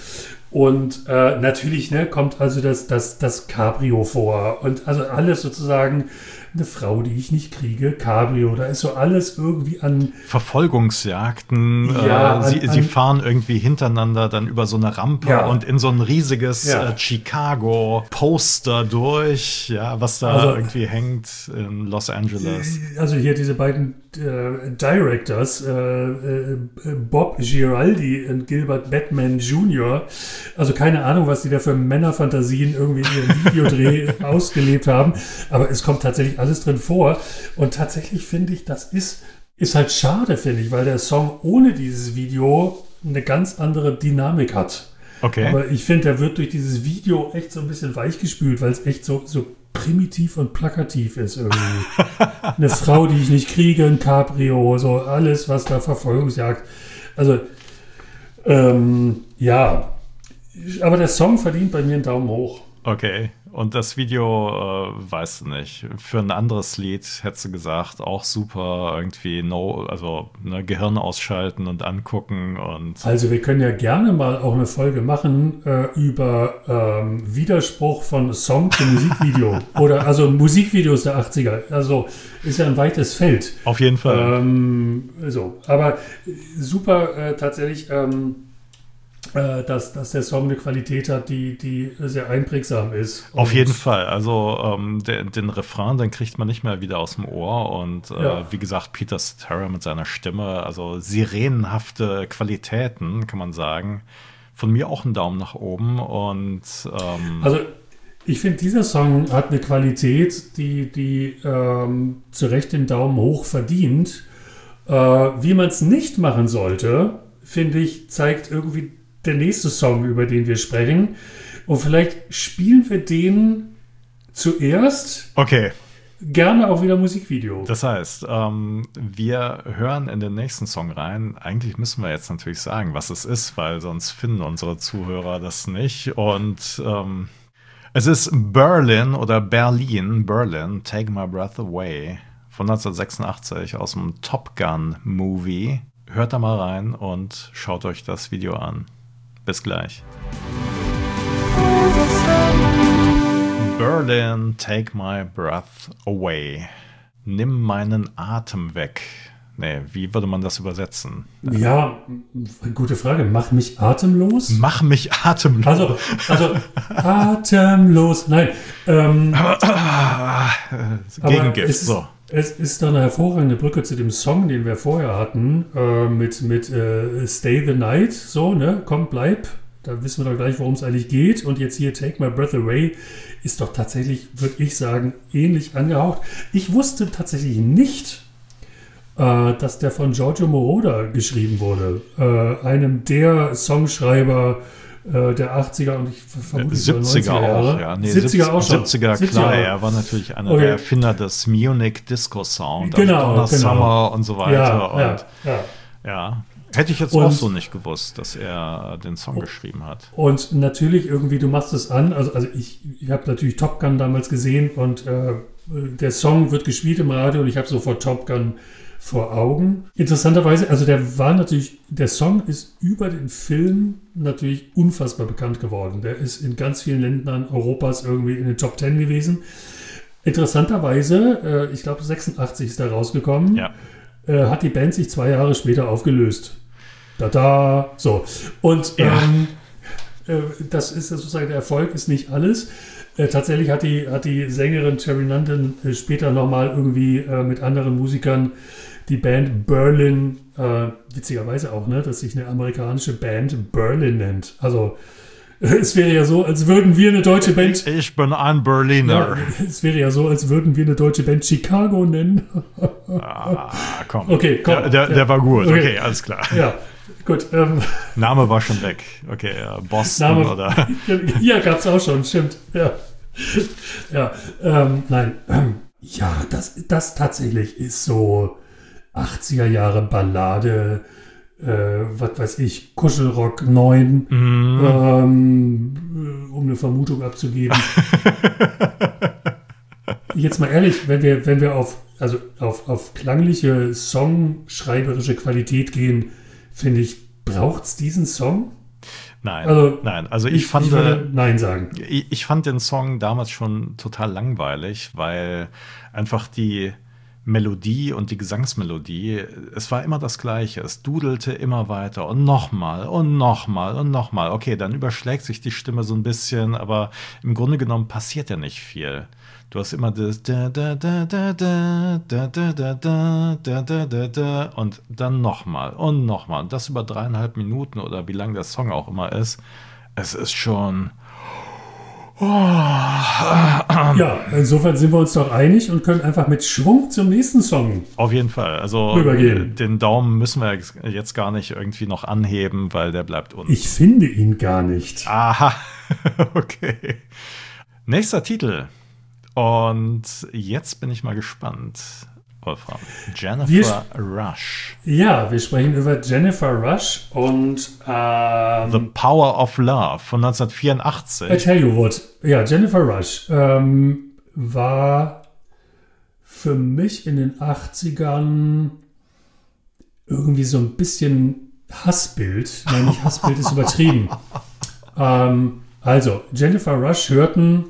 Und äh, natürlich ne, kommt also das, das, das Cabrio vor. Und also alles sozusagen eine Frau, die ich nicht kriege, Cabrio. Da ist so alles irgendwie an Verfolgungsjagden. Ja, äh, sie, an, sie fahren irgendwie hintereinander dann über so eine Rampe ja. und in so ein riesiges ja. äh, Chicago-Poster durch, ja, was da also, irgendwie hängt in Los Angeles. Also hier diese beiden äh, Directors, äh, äh, Bob Giraldi und Gilbert Batman Junior Also keine Ahnung, was die da für Männerfantasien irgendwie in ihrem Videodreh ausgelebt haben. Aber es kommt tatsächlich alles drin vor. Und tatsächlich finde ich, das ist, ist halt schade, finde ich, weil der Song ohne dieses Video eine ganz andere Dynamik hat. Okay. Aber ich finde, der wird durch dieses Video echt so ein bisschen weichgespült, weil es echt so, so primitiv und plakativ ist irgendwie. Eine Frau, die ich nicht kriege, ein Cabrio, so alles, was da Verfolgungsjagd. Also, ähm, ja. Aber der Song verdient bei mir einen Daumen hoch. Okay. Und das Video, äh, weißt du nicht. Für ein anderes Lied hättest du gesagt, auch super, irgendwie no, also ne, Gehirn ausschalten und angucken und. Also wir können ja gerne mal auch eine Folge machen äh, über ähm, Widerspruch von Song zu Musikvideo. Oder also Musikvideos der achtziger. Also ist ja ein weites Feld. Auf jeden Fall. Ähm, so, aber super äh, tatsächlich. Ähm, Dass, dass der Song eine Qualität hat, die, die sehr einprägsam ist. Auf jeden Fall. Also ähm, der, den Refrain, den kriegt man nicht mehr wieder aus dem Ohr. Und äh, ja. wie gesagt, Peter Cetera mit seiner Stimme, also sirenenhafte Qualitäten, kann man sagen. Von mir auch ein Daumen nach oben. Und ähm, also ich finde, dieser Song hat eine Qualität, die, die ähm, zu Recht den Daumen hoch verdient. Äh, wie man es nicht machen sollte, finde ich, zeigt irgendwie der nächste Song, über den wir sprechen. Und vielleicht spielen wir den zuerst. Okay. Gerne auch wieder Musikvideo. Das heißt, ähm, wir hören in den nächsten Song rein. Eigentlich müssen wir jetzt natürlich sagen, was es ist, weil sonst finden unsere Zuhörer das nicht. Und ähm, es ist Berlin oder Berlin, Berlin, Take My Breath Away von neunzehnhundertsechsundachtzig aus dem Top Gun Movie. Hört da mal rein und schaut euch das Video an. Bis gleich. Berlin, take my breath away. Nimm meinen Atem weg. Nee, wie würde man das übersetzen? Ja, gute Frage. Mach mich atemlos? Mach mich atemlos. Also, also atemlos. Nein. Ähm, Gegengift, so. Es ist doch eine hervorragende Brücke zu dem Song, den wir vorher hatten, äh, mit, mit äh, Stay the Night, so, ne, komm, bleib, da wissen wir doch gleich, worum es eigentlich geht. Und jetzt hier Take My Breath Away ist doch tatsächlich, würde ich sagen, ähnlich angehaucht. Ich wusste tatsächlich nicht, äh, dass der von Giorgio Moroder geschrieben wurde, äh, einem der Songschreiber äh, der achtziger und ich vermute siebziger auch, ja. Nee, siebziger auch schon. siebziger, klar, er war natürlich einer okay. der Erfinder des Munich Disco Sound, genau, Donna genau. Summer und so weiter. Ja, und ja, ja. ja. Hätte ich jetzt und, auch so nicht gewusst, dass er den Song geschrieben hat. Und natürlich irgendwie, du machst es an, also, also ich, ich habe natürlich Top Gun damals gesehen und äh, der Song wird gespielt im Radio und ich habe sofort Top Gun vor Augen. Interessanterweise, also der war natürlich, der Song ist über den Film natürlich unfassbar bekannt geworden. Der ist in ganz vielen Ländern Europas irgendwie in den Top Ten gewesen. Interessanterweise, äh, ich glaube sechsundachtzig ist da rausgekommen, ja. äh, hat die Band sich zwei Jahre später aufgelöst. Da-da, so. Und ja. ähm, äh, das ist sozusagen, der Erfolg ist nicht alles. Äh, tatsächlich hat die, hat die Sängerin Terry London äh, später nochmal irgendwie äh, mit anderen Musikern die Band Berlin, äh, witzigerweise auch, ne, dass sich eine amerikanische Band Berlin nennt. Also es wäre ja so, als würden wir eine deutsche Band... Ich bin ein Berliner. Ja, es wäre ja so, als würden wir eine deutsche Band Chicago nennen. Ah, komm. Okay, komm. Der, der, ja. der war gut, okay, okay, alles klar. Ja, gut. Ähm, Name war schon weg. Okay, ja, Boston Name, oder... Ja, gab's auch schon, stimmt. Ja, ja ähm, nein. Ja, das, das tatsächlich ist so achtziger Jahre Ballade, äh, was weiß ich, Kuschelrock neun, mm. ähm, um eine Vermutung abzugeben. Jetzt mal ehrlich, wenn wir, wenn wir auf, also auf, auf klangliche, songschreiberische Qualität gehen, finde ich, braucht es diesen Song? Nein, also, nein. Also ich, ich fand, ich würde Nein sagen. Ich, ich fand den Song damals schon total langweilig, weil einfach die Melodie und die Gesangsmelodie, es war immer das Gleiche. Es dudelte immer weiter und nochmal und nochmal und nochmal. Okay, dann überschlägt sich die Stimme so ein bisschen, aber im Grunde genommen passiert ja nicht viel. Du hast immer das da da da da da da da da da da da da da und dann nochmal und nochmal. Und das über dreieinhalb Minuten oder wie lang der Song auch immer ist. Es ist schon... Oh. Ja, insofern sind wir uns doch einig und können einfach mit Schwung zum nächsten Song auf jeden Fall. Also rübergehen. Den Daumen müssen wir jetzt gar nicht irgendwie noch anheben, weil der bleibt uns. Ich finde ihn gar nicht. Aha, okay. Nächster Titel. Und jetzt bin ich mal gespannt, Wolfram. Jennifer wir, Rush. Ja, wir sprechen über Jennifer Rush und ähm, The Power of Love von neunzehnhundertvierundachtzig. I tell you what. Ja, Jennifer Rush ähm, war für mich in den achtzigern irgendwie so ein bisschen Hassbild. Nein, nicht Hassbild, ist übertrieben. ähm, also, Jennifer Rush hörten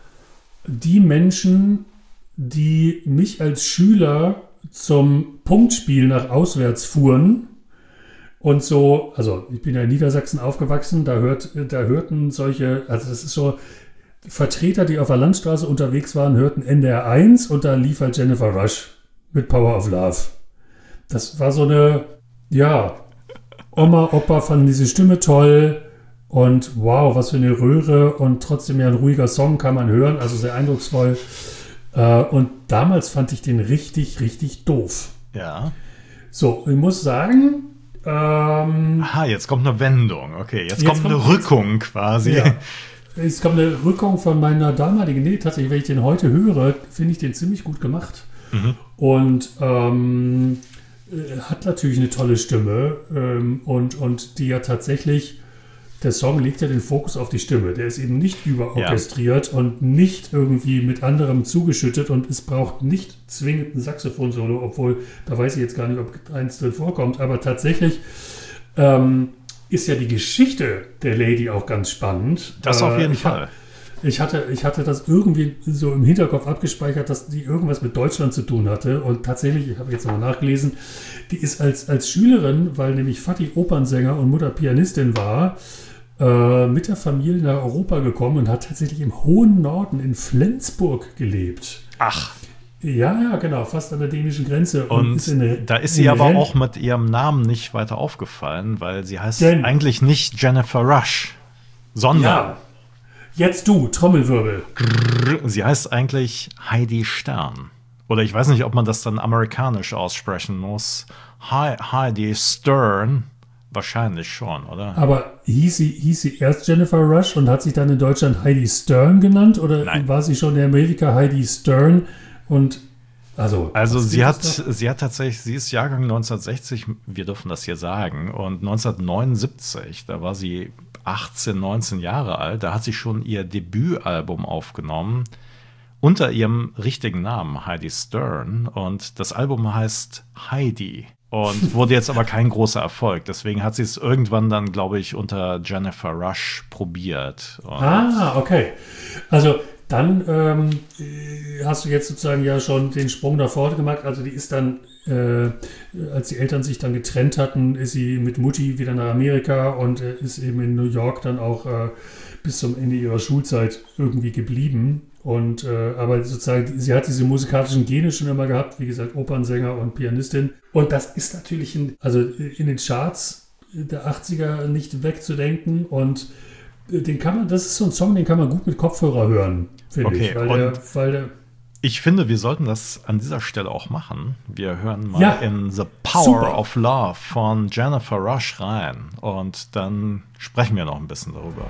die Menschen, die mich als Schüler zum Punktspiel nach auswärts fuhren und so, also ich bin ja in Niedersachsen aufgewachsen, da, hört, da hörten solche, also das ist so, Vertreter, die auf der Landstraße unterwegs waren, hörten N D R eins und da lief halt Jennifer Rush mit Power of Love. Das war so eine, ja, Oma, Opa fanden diese Stimme toll. Und wow, was für eine Röhre und trotzdem ja ein ruhiger Song kann man hören, also sehr eindrucksvoll. Und damals fand ich den richtig, richtig doof. Ja. So, ich muss sagen... Ähm, Aha, jetzt kommt eine Wendung. Okay, jetzt, jetzt kommt eine kommt, Rückung quasi. Ja, es kommt eine Rückung von meiner damaligen... Nee, tatsächlich, wenn ich den heute höre, finde ich den ziemlich gut gemacht. Mhm. Und ähm, hat natürlich eine tolle Stimme ähm, und, und die ja tatsächlich... Der Song legt ja den Fokus auf die Stimme. Der ist eben nicht überorchestriert ja. und nicht irgendwie mit anderem zugeschüttet und es braucht nicht zwingend ein Saxophon-Solo, obwohl, da weiß ich jetzt gar nicht, ob eins drin vorkommt, aber tatsächlich ähm, ist ja die Geschichte der Lady auch ganz spannend. Das auf jeden äh, ich Fall. Hab, ich, hatte, ich hatte das irgendwie so im Hinterkopf abgespeichert, dass die irgendwas mit Deutschland zu tun hatte und tatsächlich, ich habe jetzt nochmal nachgelesen, die ist als, als Schülerin, weil nämlich Vati Opernsänger und Mutter Pianistin war, äh, mit der Familie nach Europa gekommen und hat tatsächlich im hohen Norden in Flensburg gelebt. Ach. Ja, ja, genau, fast an der dänischen Grenze. Und, und ist eine, da ist sie aber Renn- auch mit ihrem Namen nicht weiter aufgefallen, weil sie heißt Denn, eigentlich nicht Jennifer Rush, sondern... Ja, jetzt du, Trommelwirbel. Sie heißt eigentlich Heidi Stern. Oder ich weiß nicht, ob man das dann amerikanisch aussprechen muss. Heidi Stern. Wahrscheinlich schon, oder? Aber hieß sie, hieß sie erst Jennifer Rush und hat sich dann in Deutschland Heidi Stern genannt? Oder Nein. war sie schon in Amerika Heidi Stern? Und also, also sie hat, sie hat tatsächlich, sie ist Jahrgang neunzehnhundertsechzig, wir dürfen das hier sagen, und neunzehnhundertneunundsiebzig, da war sie achtzehn, neunzehn Jahre alt, da hat sie schon ihr Debütalbum aufgenommen, unter ihrem richtigen Namen, Heidi Stern, und das Album heißt Heidi. Und wurde jetzt aber kein großer Erfolg. Deswegen hat sie es irgendwann dann, glaube ich, unter Jennifer Rush probiert. Und ah, okay. Also dann ähm, hast du jetzt sozusagen ja schon den Sprung davor gemacht. Also die ist dann, äh, als die Eltern sich dann getrennt hatten, ist sie mit Mutti wieder nach Amerika und äh, ist eben in New York dann auch äh, bis zum Ende ihrer Schulzeit irgendwie geblieben. Und äh, aber sozusagen, sie hat diese musikalischen Gene schon immer gehabt, wie gesagt, Opernsänger und Pianistin. Und das ist natürlich in, also in den Charts der achtziger nicht wegzudenken. Und den kann man, das ist so ein Song, den kann man gut mit Kopfhörer hören, finde Okay, ich. Weil und der, weil der, ich finde, wir sollten das an dieser Stelle auch machen. Wir hören mal Ja, in The Power super. of Love von Jennifer Rush rein. Und dann sprechen wir noch ein bisschen darüber.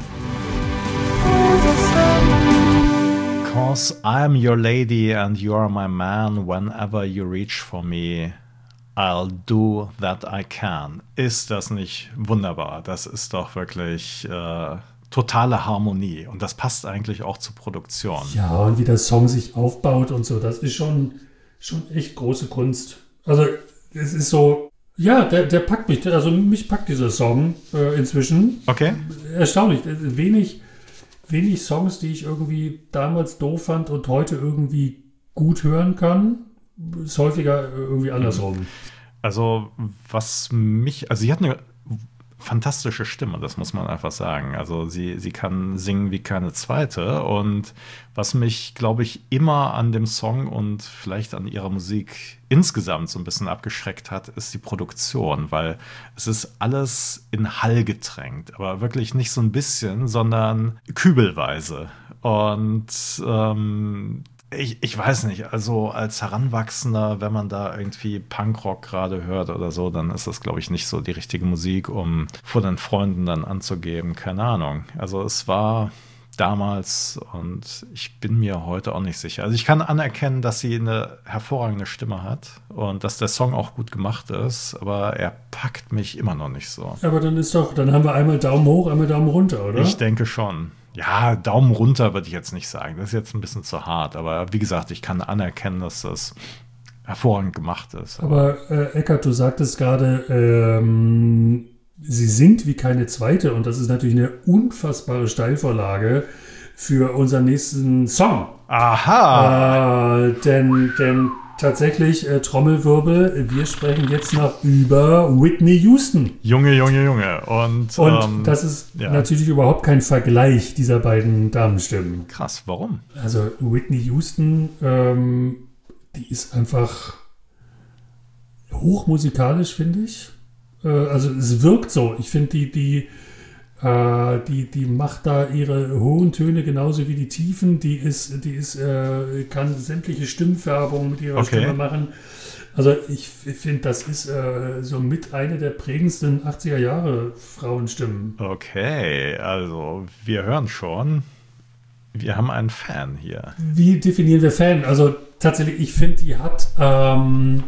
Cause I'm your lady and you're my man. Whenever you reach for me, I'll do that I can. Ist das nicht wunderbar? Das ist doch wirklich äh, totale Harmonie. Und das passt eigentlich auch zur Produktion. ja, und wie der Song sich aufbaut und so, das ist schon, schon echt große Kunst. Also es ist so, ja, der, der packt mich, also mich packt dieser Song äh, inzwischen. Okay. Erstaunlich, wenig, wenig Songs, die ich irgendwie damals doof fand und heute irgendwie gut hören kann. Ist häufiger irgendwie andersrum. Also, was mich, also sie hat eine fantastische Stimme, das muss man einfach sagen. Also sie, sie kann singen wie keine zweite. Und was mich, glaube ich, immer an dem Song und vielleicht an ihrer Musik insgesamt so ein bisschen abgeschreckt hat, ist die Produktion, weil es ist alles in Hall getränkt, aber wirklich nicht so ein bisschen, sondern kübelweise. Und ähm, Ich, ich weiß nicht, also als Heranwachsender, wenn man da irgendwie Punkrock gerade hört oder so, dann ist das, glaube ich, nicht so die richtige Musik, um vor den Freunden dann anzugeben. Keine Ahnung. Also es war damals und ich bin mir heute auch nicht sicher. Also ich kann anerkennen, dass sie eine hervorragende Stimme hat und dass der Song auch gut gemacht ist, aber er packt mich immer noch nicht so. Aber dann ist doch, dann haben wir einmal Daumen hoch, einmal Daumen runter, oder? Ich denke schon. Ja, Daumen runter würde ich jetzt nicht sagen. Das ist jetzt ein bisschen zu hart. Aber wie gesagt, ich kann anerkennen, dass das hervorragend gemacht ist. Aber äh, Eckart, du sagtest gerade, ähm, sie singt wie keine zweite und das ist natürlich eine unfassbare Steilvorlage für unseren nächsten Song. Aha! Äh, denn, denn tatsächlich, äh, Trommelwirbel, wir sprechen jetzt noch über Whitney Houston. Junge, Junge, Junge. Und, Und ähm, das ist ja. natürlich überhaupt kein Vergleich dieser beiden Damenstimmen. Krass, warum? Also Whitney Houston, ähm, die ist einfach hochmusikalisch, finde ich. Äh, also es wirkt so. Ich finde, die, die, äh, die, die macht da ihre hohen Töne genauso wie die Tiefen. Die ist, die ist, äh, kann sämtliche Stimmfärbungen mit ihrer Okay. Stimme machen. Also ich finde, das ist äh, so mit eine der prägendsten achtziger Jahre Frauenstimmen. Okay, also wir hören schon. Wir haben einen Fan hier. Wie definieren wir Fan? Also tatsächlich, ich finde, die hat ähm,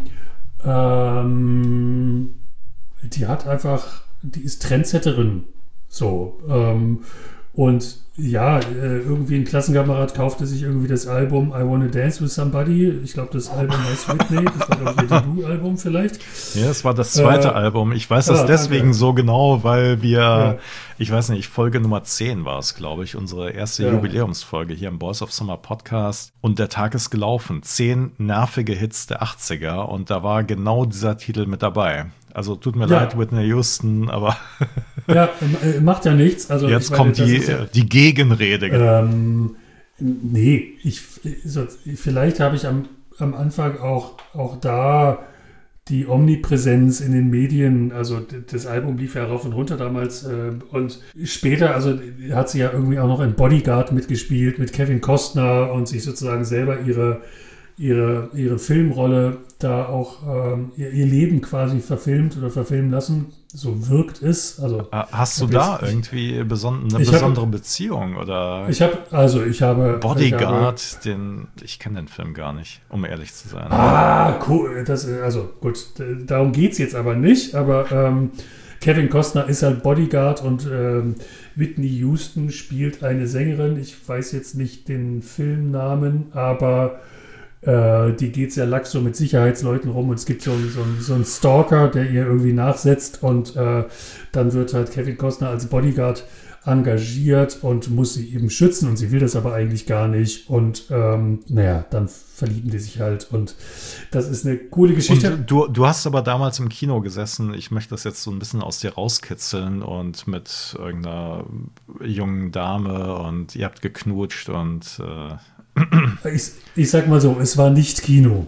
ähm, die hat einfach, die ist Trendsetterin. So. Ähm, und ja, äh, irgendwie ein Klassenkamerad kaufte sich irgendwie das Album I Wanna Dance with Somebody. Ich glaube, das Album heißt Whitney. Das war, glaube ich, ihr Debütalbum vielleicht. Ja, das war das zweite Äh, Album. Ich weiß das ah, deswegen danke. so genau, weil wir, Ja. ich weiß nicht, Folge Nummer zehn war es, glaube ich, unsere erste Ja. Jubiläumsfolge hier im Boys of Summer Podcast. Und der Tag ist gelaufen. Zehn nervige Hits der achtziger und da war genau dieser Titel mit dabei. Also tut mir Ja. leid, Whitney Houston, aber Ja, äh, macht ja nichts. Also, jetzt ich meine, kommt das die, ist ja- die Gegenrede. Ähm, nee, ich, so, vielleicht habe ich am, am Anfang auch, auch da die Omnipräsenz in den Medien, also d- das Album lief ja rauf und runter damals äh, und später, also hat sie ja irgendwie auch noch in Bodyguard mitgespielt mit Kevin Costner und sich sozusagen selber ihre, ihre, ihre Filmrolle da auch ähm, ihr, ihr Leben quasi verfilmt oder verfilmen lassen. So wirkt es. Also, hast du da jetzt, irgendwie beson- eine besondere hab, Beziehung? Oder ich habe, also ich habe... Bodyguard, ich habe, den, ich kenne den Film gar nicht, um ehrlich zu sein. Ah, cool. Das, also gut, darum geht es jetzt aber nicht, aber ähm, Kevin Costner ist halt Bodyguard und ähm, Whitney Houston spielt eine Sängerin. Ich weiß jetzt nicht den Filmnamen, aber äh, die geht sehr lax so mit Sicherheitsleuten rum und es gibt so, so, so einen Stalker, der ihr irgendwie nachsetzt und äh, dann wird halt Kevin Costner als Bodyguard engagiert und muss sie eben schützen und sie will das aber eigentlich gar nicht und ähm, naja, dann verlieben die sich halt und das ist eine coole Geschichte. Und du, du hast aber damals im Kino gesessen, ich möchte das jetzt so ein bisschen aus dir rauskitzeln und mit irgendeiner jungen Dame und ihr habt geknutscht und äh ich, ich sag mal so, es war nicht Kino.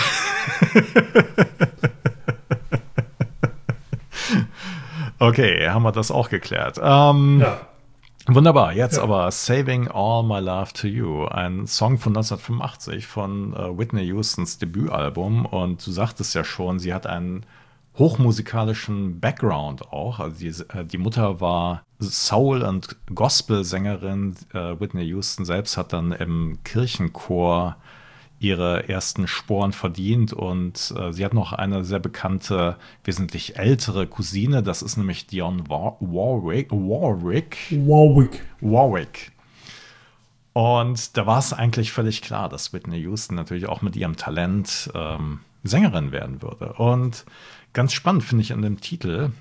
Okay, haben wir das auch geklärt. Ähm, ja. Wunderbar, jetzt ja. aber Saving All My Love to You, ein Song von neunzehnhundertfünfundachtzig von äh, Whitney Houstons Debütalbum und du sagtest ja schon, sie hat einen hochmusikalischen Background auch, also die, äh, die Mutter war Soul- und Gospel-Sängerin, äh, Whitney Houston selbst hat dann im Kirchenchor ihre ersten Sporen verdient und äh, sie hat noch eine sehr bekannte, wesentlich ältere Cousine, das ist nämlich Dionne War- Warwick, Warwick. Warwick. Warwick. Und da war es eigentlich völlig klar, dass Whitney Houston natürlich auch mit ihrem Talent ähm, Sängerin werden würde. Und ganz spannend finde ich an dem Titel,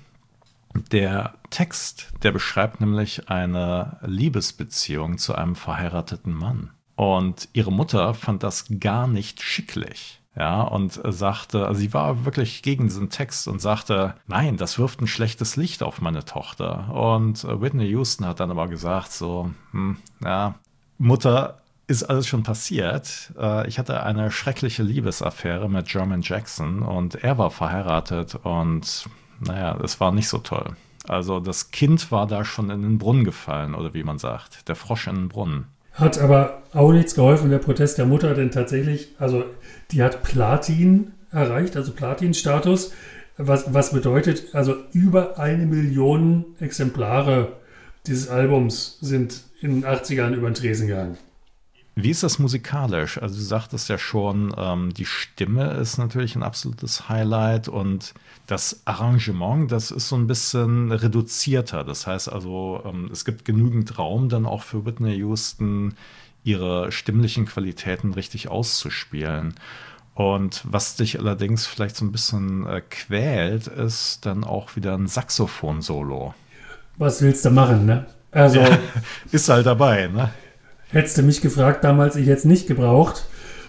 der Text, der beschreibt nämlich eine Liebesbeziehung zu einem verheirateten Mann. Und ihre Mutter fand das gar nicht schicklich. Ja, und sagte, also sie war wirklich gegen diesen Text und sagte, nein, das wirft ein schlechtes Licht auf meine Tochter. Und Whitney Houston hat dann aber gesagt, so, hm, ja, Mutter, ist alles schon passiert. Ich hatte eine schreckliche Liebesaffäre mit Jermaine Jackson und er war verheiratet und naja, es war nicht so toll. Also das Kind war da schon in den Brunnen gefallen, oder wie man sagt, der Frosch in den Brunnen. Hat aber auch nichts geholfen, der Protest der Mutter, denn tatsächlich, also die hat Platin erreicht, also Platin-Status, was, was bedeutet, also über eine Million Exemplare dieses Albums sind in den achtzigern über den Tresen gegangen. Wie ist das musikalisch? Also du sagtest ja schon, ähm, die Stimme ist natürlich ein absolutes Highlight und das Arrangement, das ist so ein bisschen reduzierter. Das heißt also, ähm, es gibt genügend Raum dann auch für Whitney Houston, ihre stimmlichen Qualitäten richtig auszuspielen. Und was dich allerdings vielleicht so ein bisschen äh, quält, ist dann auch wieder ein Saxophon-Solo. Was willst du machen, ne? Also ja, ist halt dabei, ne? Hättest du mich gefragt, damals ich jetzt nicht gebraucht.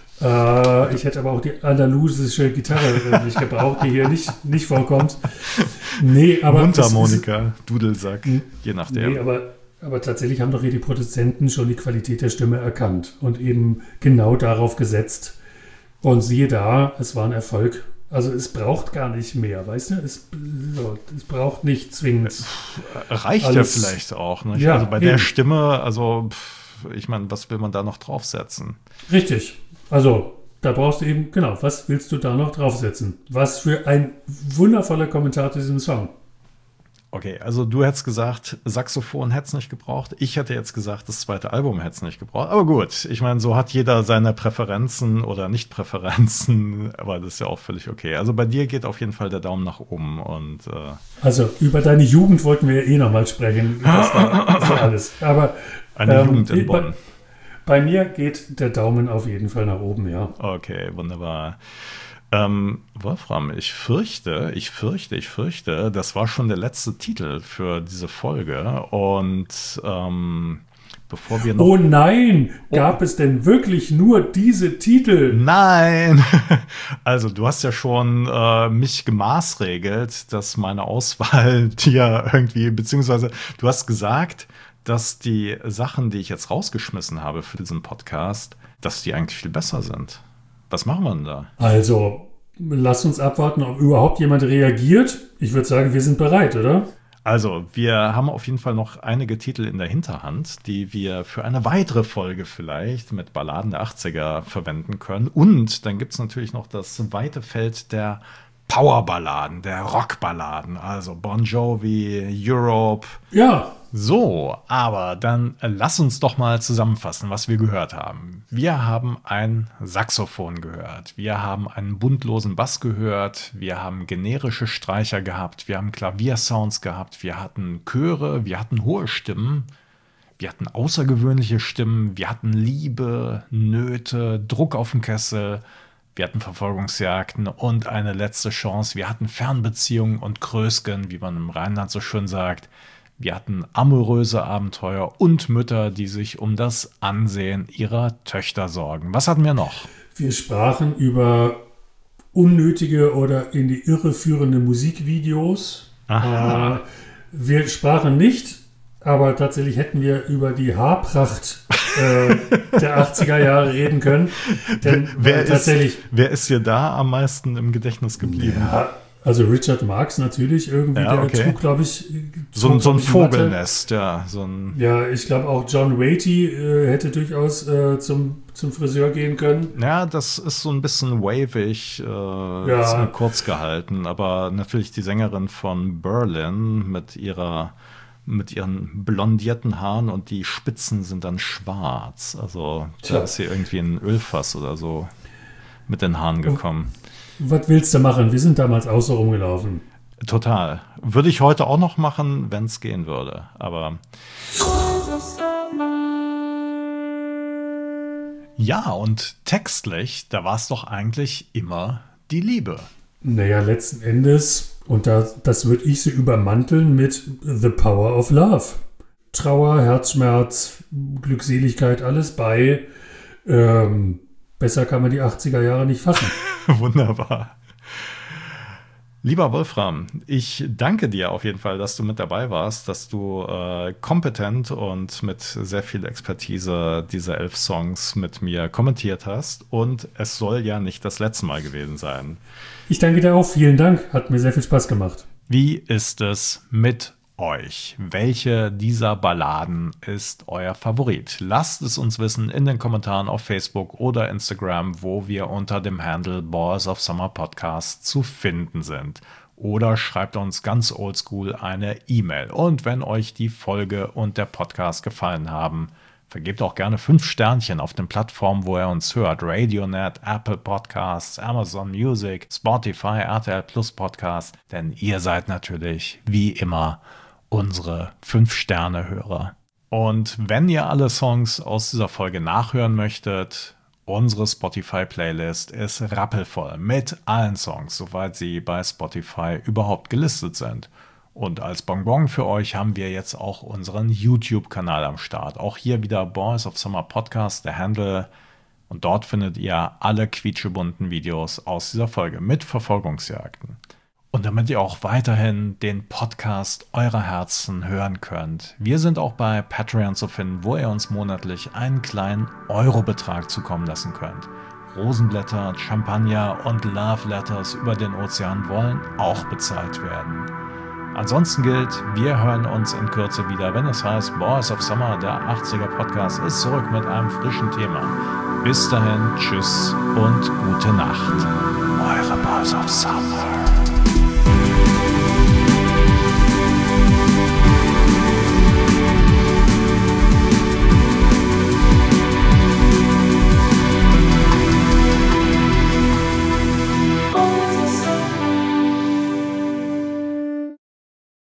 Äh, ich hätte aber auch die andalusische Gitarre nicht gebraucht, die hier nicht, nicht vorkommt. Nee, aber Mundharmonika, Dudelsack, je nachdem. Nee, aber, aber tatsächlich haben doch hier die Produzenten schon die Qualität der Stimme erkannt und eben genau darauf gesetzt. Und siehe da, es war ein Erfolg. Also es braucht gar nicht mehr, weißt du? Es, so, es braucht nicht zwingend. Reicht alles. Ja vielleicht auch. Nicht? Ja, also bei eben. Der Stimme, also ich meine, was will man da noch draufsetzen? Richtig. Also da brauchst du eben, genau, was willst du da noch draufsetzen? Was für ein wundervoller Kommentar zu diesem Song. Okay, also du hättest gesagt, Saxophon hätte es nicht gebraucht. Ich hätte jetzt gesagt, das zweite Album hätte es nicht gebraucht. Aber gut, ich meine, so hat jeder seine Präferenzen oder Nicht-Präferenzen. Aber das ist ja auch völlig okay. Also bei dir geht auf jeden Fall der Daumen nach oben. Und, äh also über deine Jugend wollten wir ja eh nochmal sprechen. Das war, das war alles. Aber eine ähm, Jugend in bei, Bonn. Bei mir geht der Daumen auf jeden Fall nach oben, ja. Okay, wunderbar. Ähm, Wolfram, ich fürchte, ich fürchte, ich fürchte, das war schon der letzte Titel für diese Folge. Und ähm, bevor wir noch... Oh nein! Oh. Gab es denn wirklich nur diese Titel? Nein! Also du hast ja schon äh, mich gemaßregelt, dass meine Auswahl dir irgendwie, beziehungsweise du hast gesagt, dass die Sachen, die ich jetzt rausgeschmissen habe für diesen Podcast, dass die eigentlich viel besser sind. Was machen wir denn da? Also, lass uns abwarten, ob überhaupt jemand reagiert. Ich würde sagen, wir sind bereit, oder? Also, wir haben auf jeden Fall noch einige Titel in der Hinterhand, die wir für eine weitere Folge vielleicht mit Balladen der achtziger verwenden können. Und dann gibt es natürlich noch das weite Feld der Powerballaden, der Rockballaden, also Bon Jovi, Europe. Ja. So, aber dann äh, lass uns doch mal zusammenfassen, was wir gehört haben. Wir haben ein Saxophon gehört, wir haben einen buntlosen Bass gehört, wir haben generische Streicher gehabt, wir haben Klaviersounds gehabt, wir hatten Chöre, wir hatten hohe Stimmen, wir hatten außergewöhnliche Stimmen, wir hatten Liebe, Nöte, Druck auf dem Kessel, wir hatten Verfolgungsjagden und eine letzte Chance, wir hatten Fernbeziehungen und Krösken, wie man im Rheinland so schön sagt. Wir hatten amoröse Abenteuer und Mütter, die sich um das Ansehen ihrer Töchter sorgen. Was hatten wir noch? Wir sprachen über unnötige oder in die Irre führende Musikvideos. Aha. Äh, wir sprachen nicht, aber tatsächlich hätten wir über die Haarpracht äh, der achtziger Jahre reden können. Denn wer, tatsächlich, ist, wer ist dir da am meisten im Gedächtnis geblieben? Ja, also Richard Marx natürlich irgendwie, Ja, der okay. trug, glaube ich, So, trug, so ein glaub ich, Matte. Vogelnest, ja. So ein Ja, ich glaube auch John Waite äh, hätte durchaus äh, zum, zum Friseur gehen können. ja, das ist so ein bisschen wavig, äh, Ja. so kurz gehalten. Aber natürlich die Sängerin von Berlin mit ihrer mit ihren blondierten Haaren und die Spitzen sind dann schwarz. Also Tja. da ist sie irgendwie in ein Ölfass oder so mit den Haaren gekommen. Was willst du machen? Wir sind damals auch so rumgelaufen. Total. Würde ich heute auch noch machen, wenn es gehen würde. Aber ja, und textlich, da war es doch eigentlich immer die Liebe. Naja, letzten Endes, und da, das würde ich sie übermanteln mit The Power of Love. Trauer, Herzschmerz, Glückseligkeit, alles bei. Ähm, besser kann man die achtziger Jahre nicht fassen. Wunderbar. Lieber Wolfram, ich danke dir auf jeden Fall, dass du mit dabei warst, dass du äh, kompetent und mit sehr viel Expertise diese elf Songs mit mir kommentiert hast. Und es soll ja nicht das letzte Mal gewesen sein. Ich danke dir auch. Vielen Dank. Hat mir sehr viel Spaß gemacht. Wie ist es mit euch? Welche dieser Balladen ist euer Favorit? Lasst es uns wissen in den Kommentaren auf Facebook oder Instagram, wo wir unter dem Handle Boys of Summer Podcast zu finden sind. Oder schreibt uns ganz oldschool eine E-Mail. Und wenn euch die Folge und der Podcast gefallen haben, vergebt auch gerne fünf Sternchen auf den Plattformen, wo ihr uns hört. Radionet, Apple Podcasts, Amazon Music, Spotify, R T L Plus Podcast. Denn ihr seid natürlich, wie immer, unsere fünf Sterne Hörer. Und wenn ihr alle Songs aus dieser Folge nachhören möchtet, unsere Spotify-Playlist ist rappelvoll mit allen Songs, soweit sie bei Spotify überhaupt gelistet sind. Und als Bonbon für euch haben wir jetzt auch unseren YouTube-Kanal am Start. Auch hier wieder Boys of Summer Podcast, der Handle. Und dort findet ihr alle quietschebunten Videos aus dieser Folge mit Verfolgungsjagden. Und damit ihr auch weiterhin den Podcast eurer Herzen hören könnt, wir sind auch bei Patreon zu finden, wo ihr uns monatlich einen kleinen Eurobetrag zukommen lassen könnt. Rosenblätter, Champagner und Love Letters über den Ozean wollen auch bezahlt werden. Ansonsten gilt, wir hören uns in Kürze wieder, wenn es heißt Boys of Summer, der achtziger Podcast, ist zurück mit einem frischen Thema. Bis dahin, tschüss und gute Nacht. Eure Boys of Summer.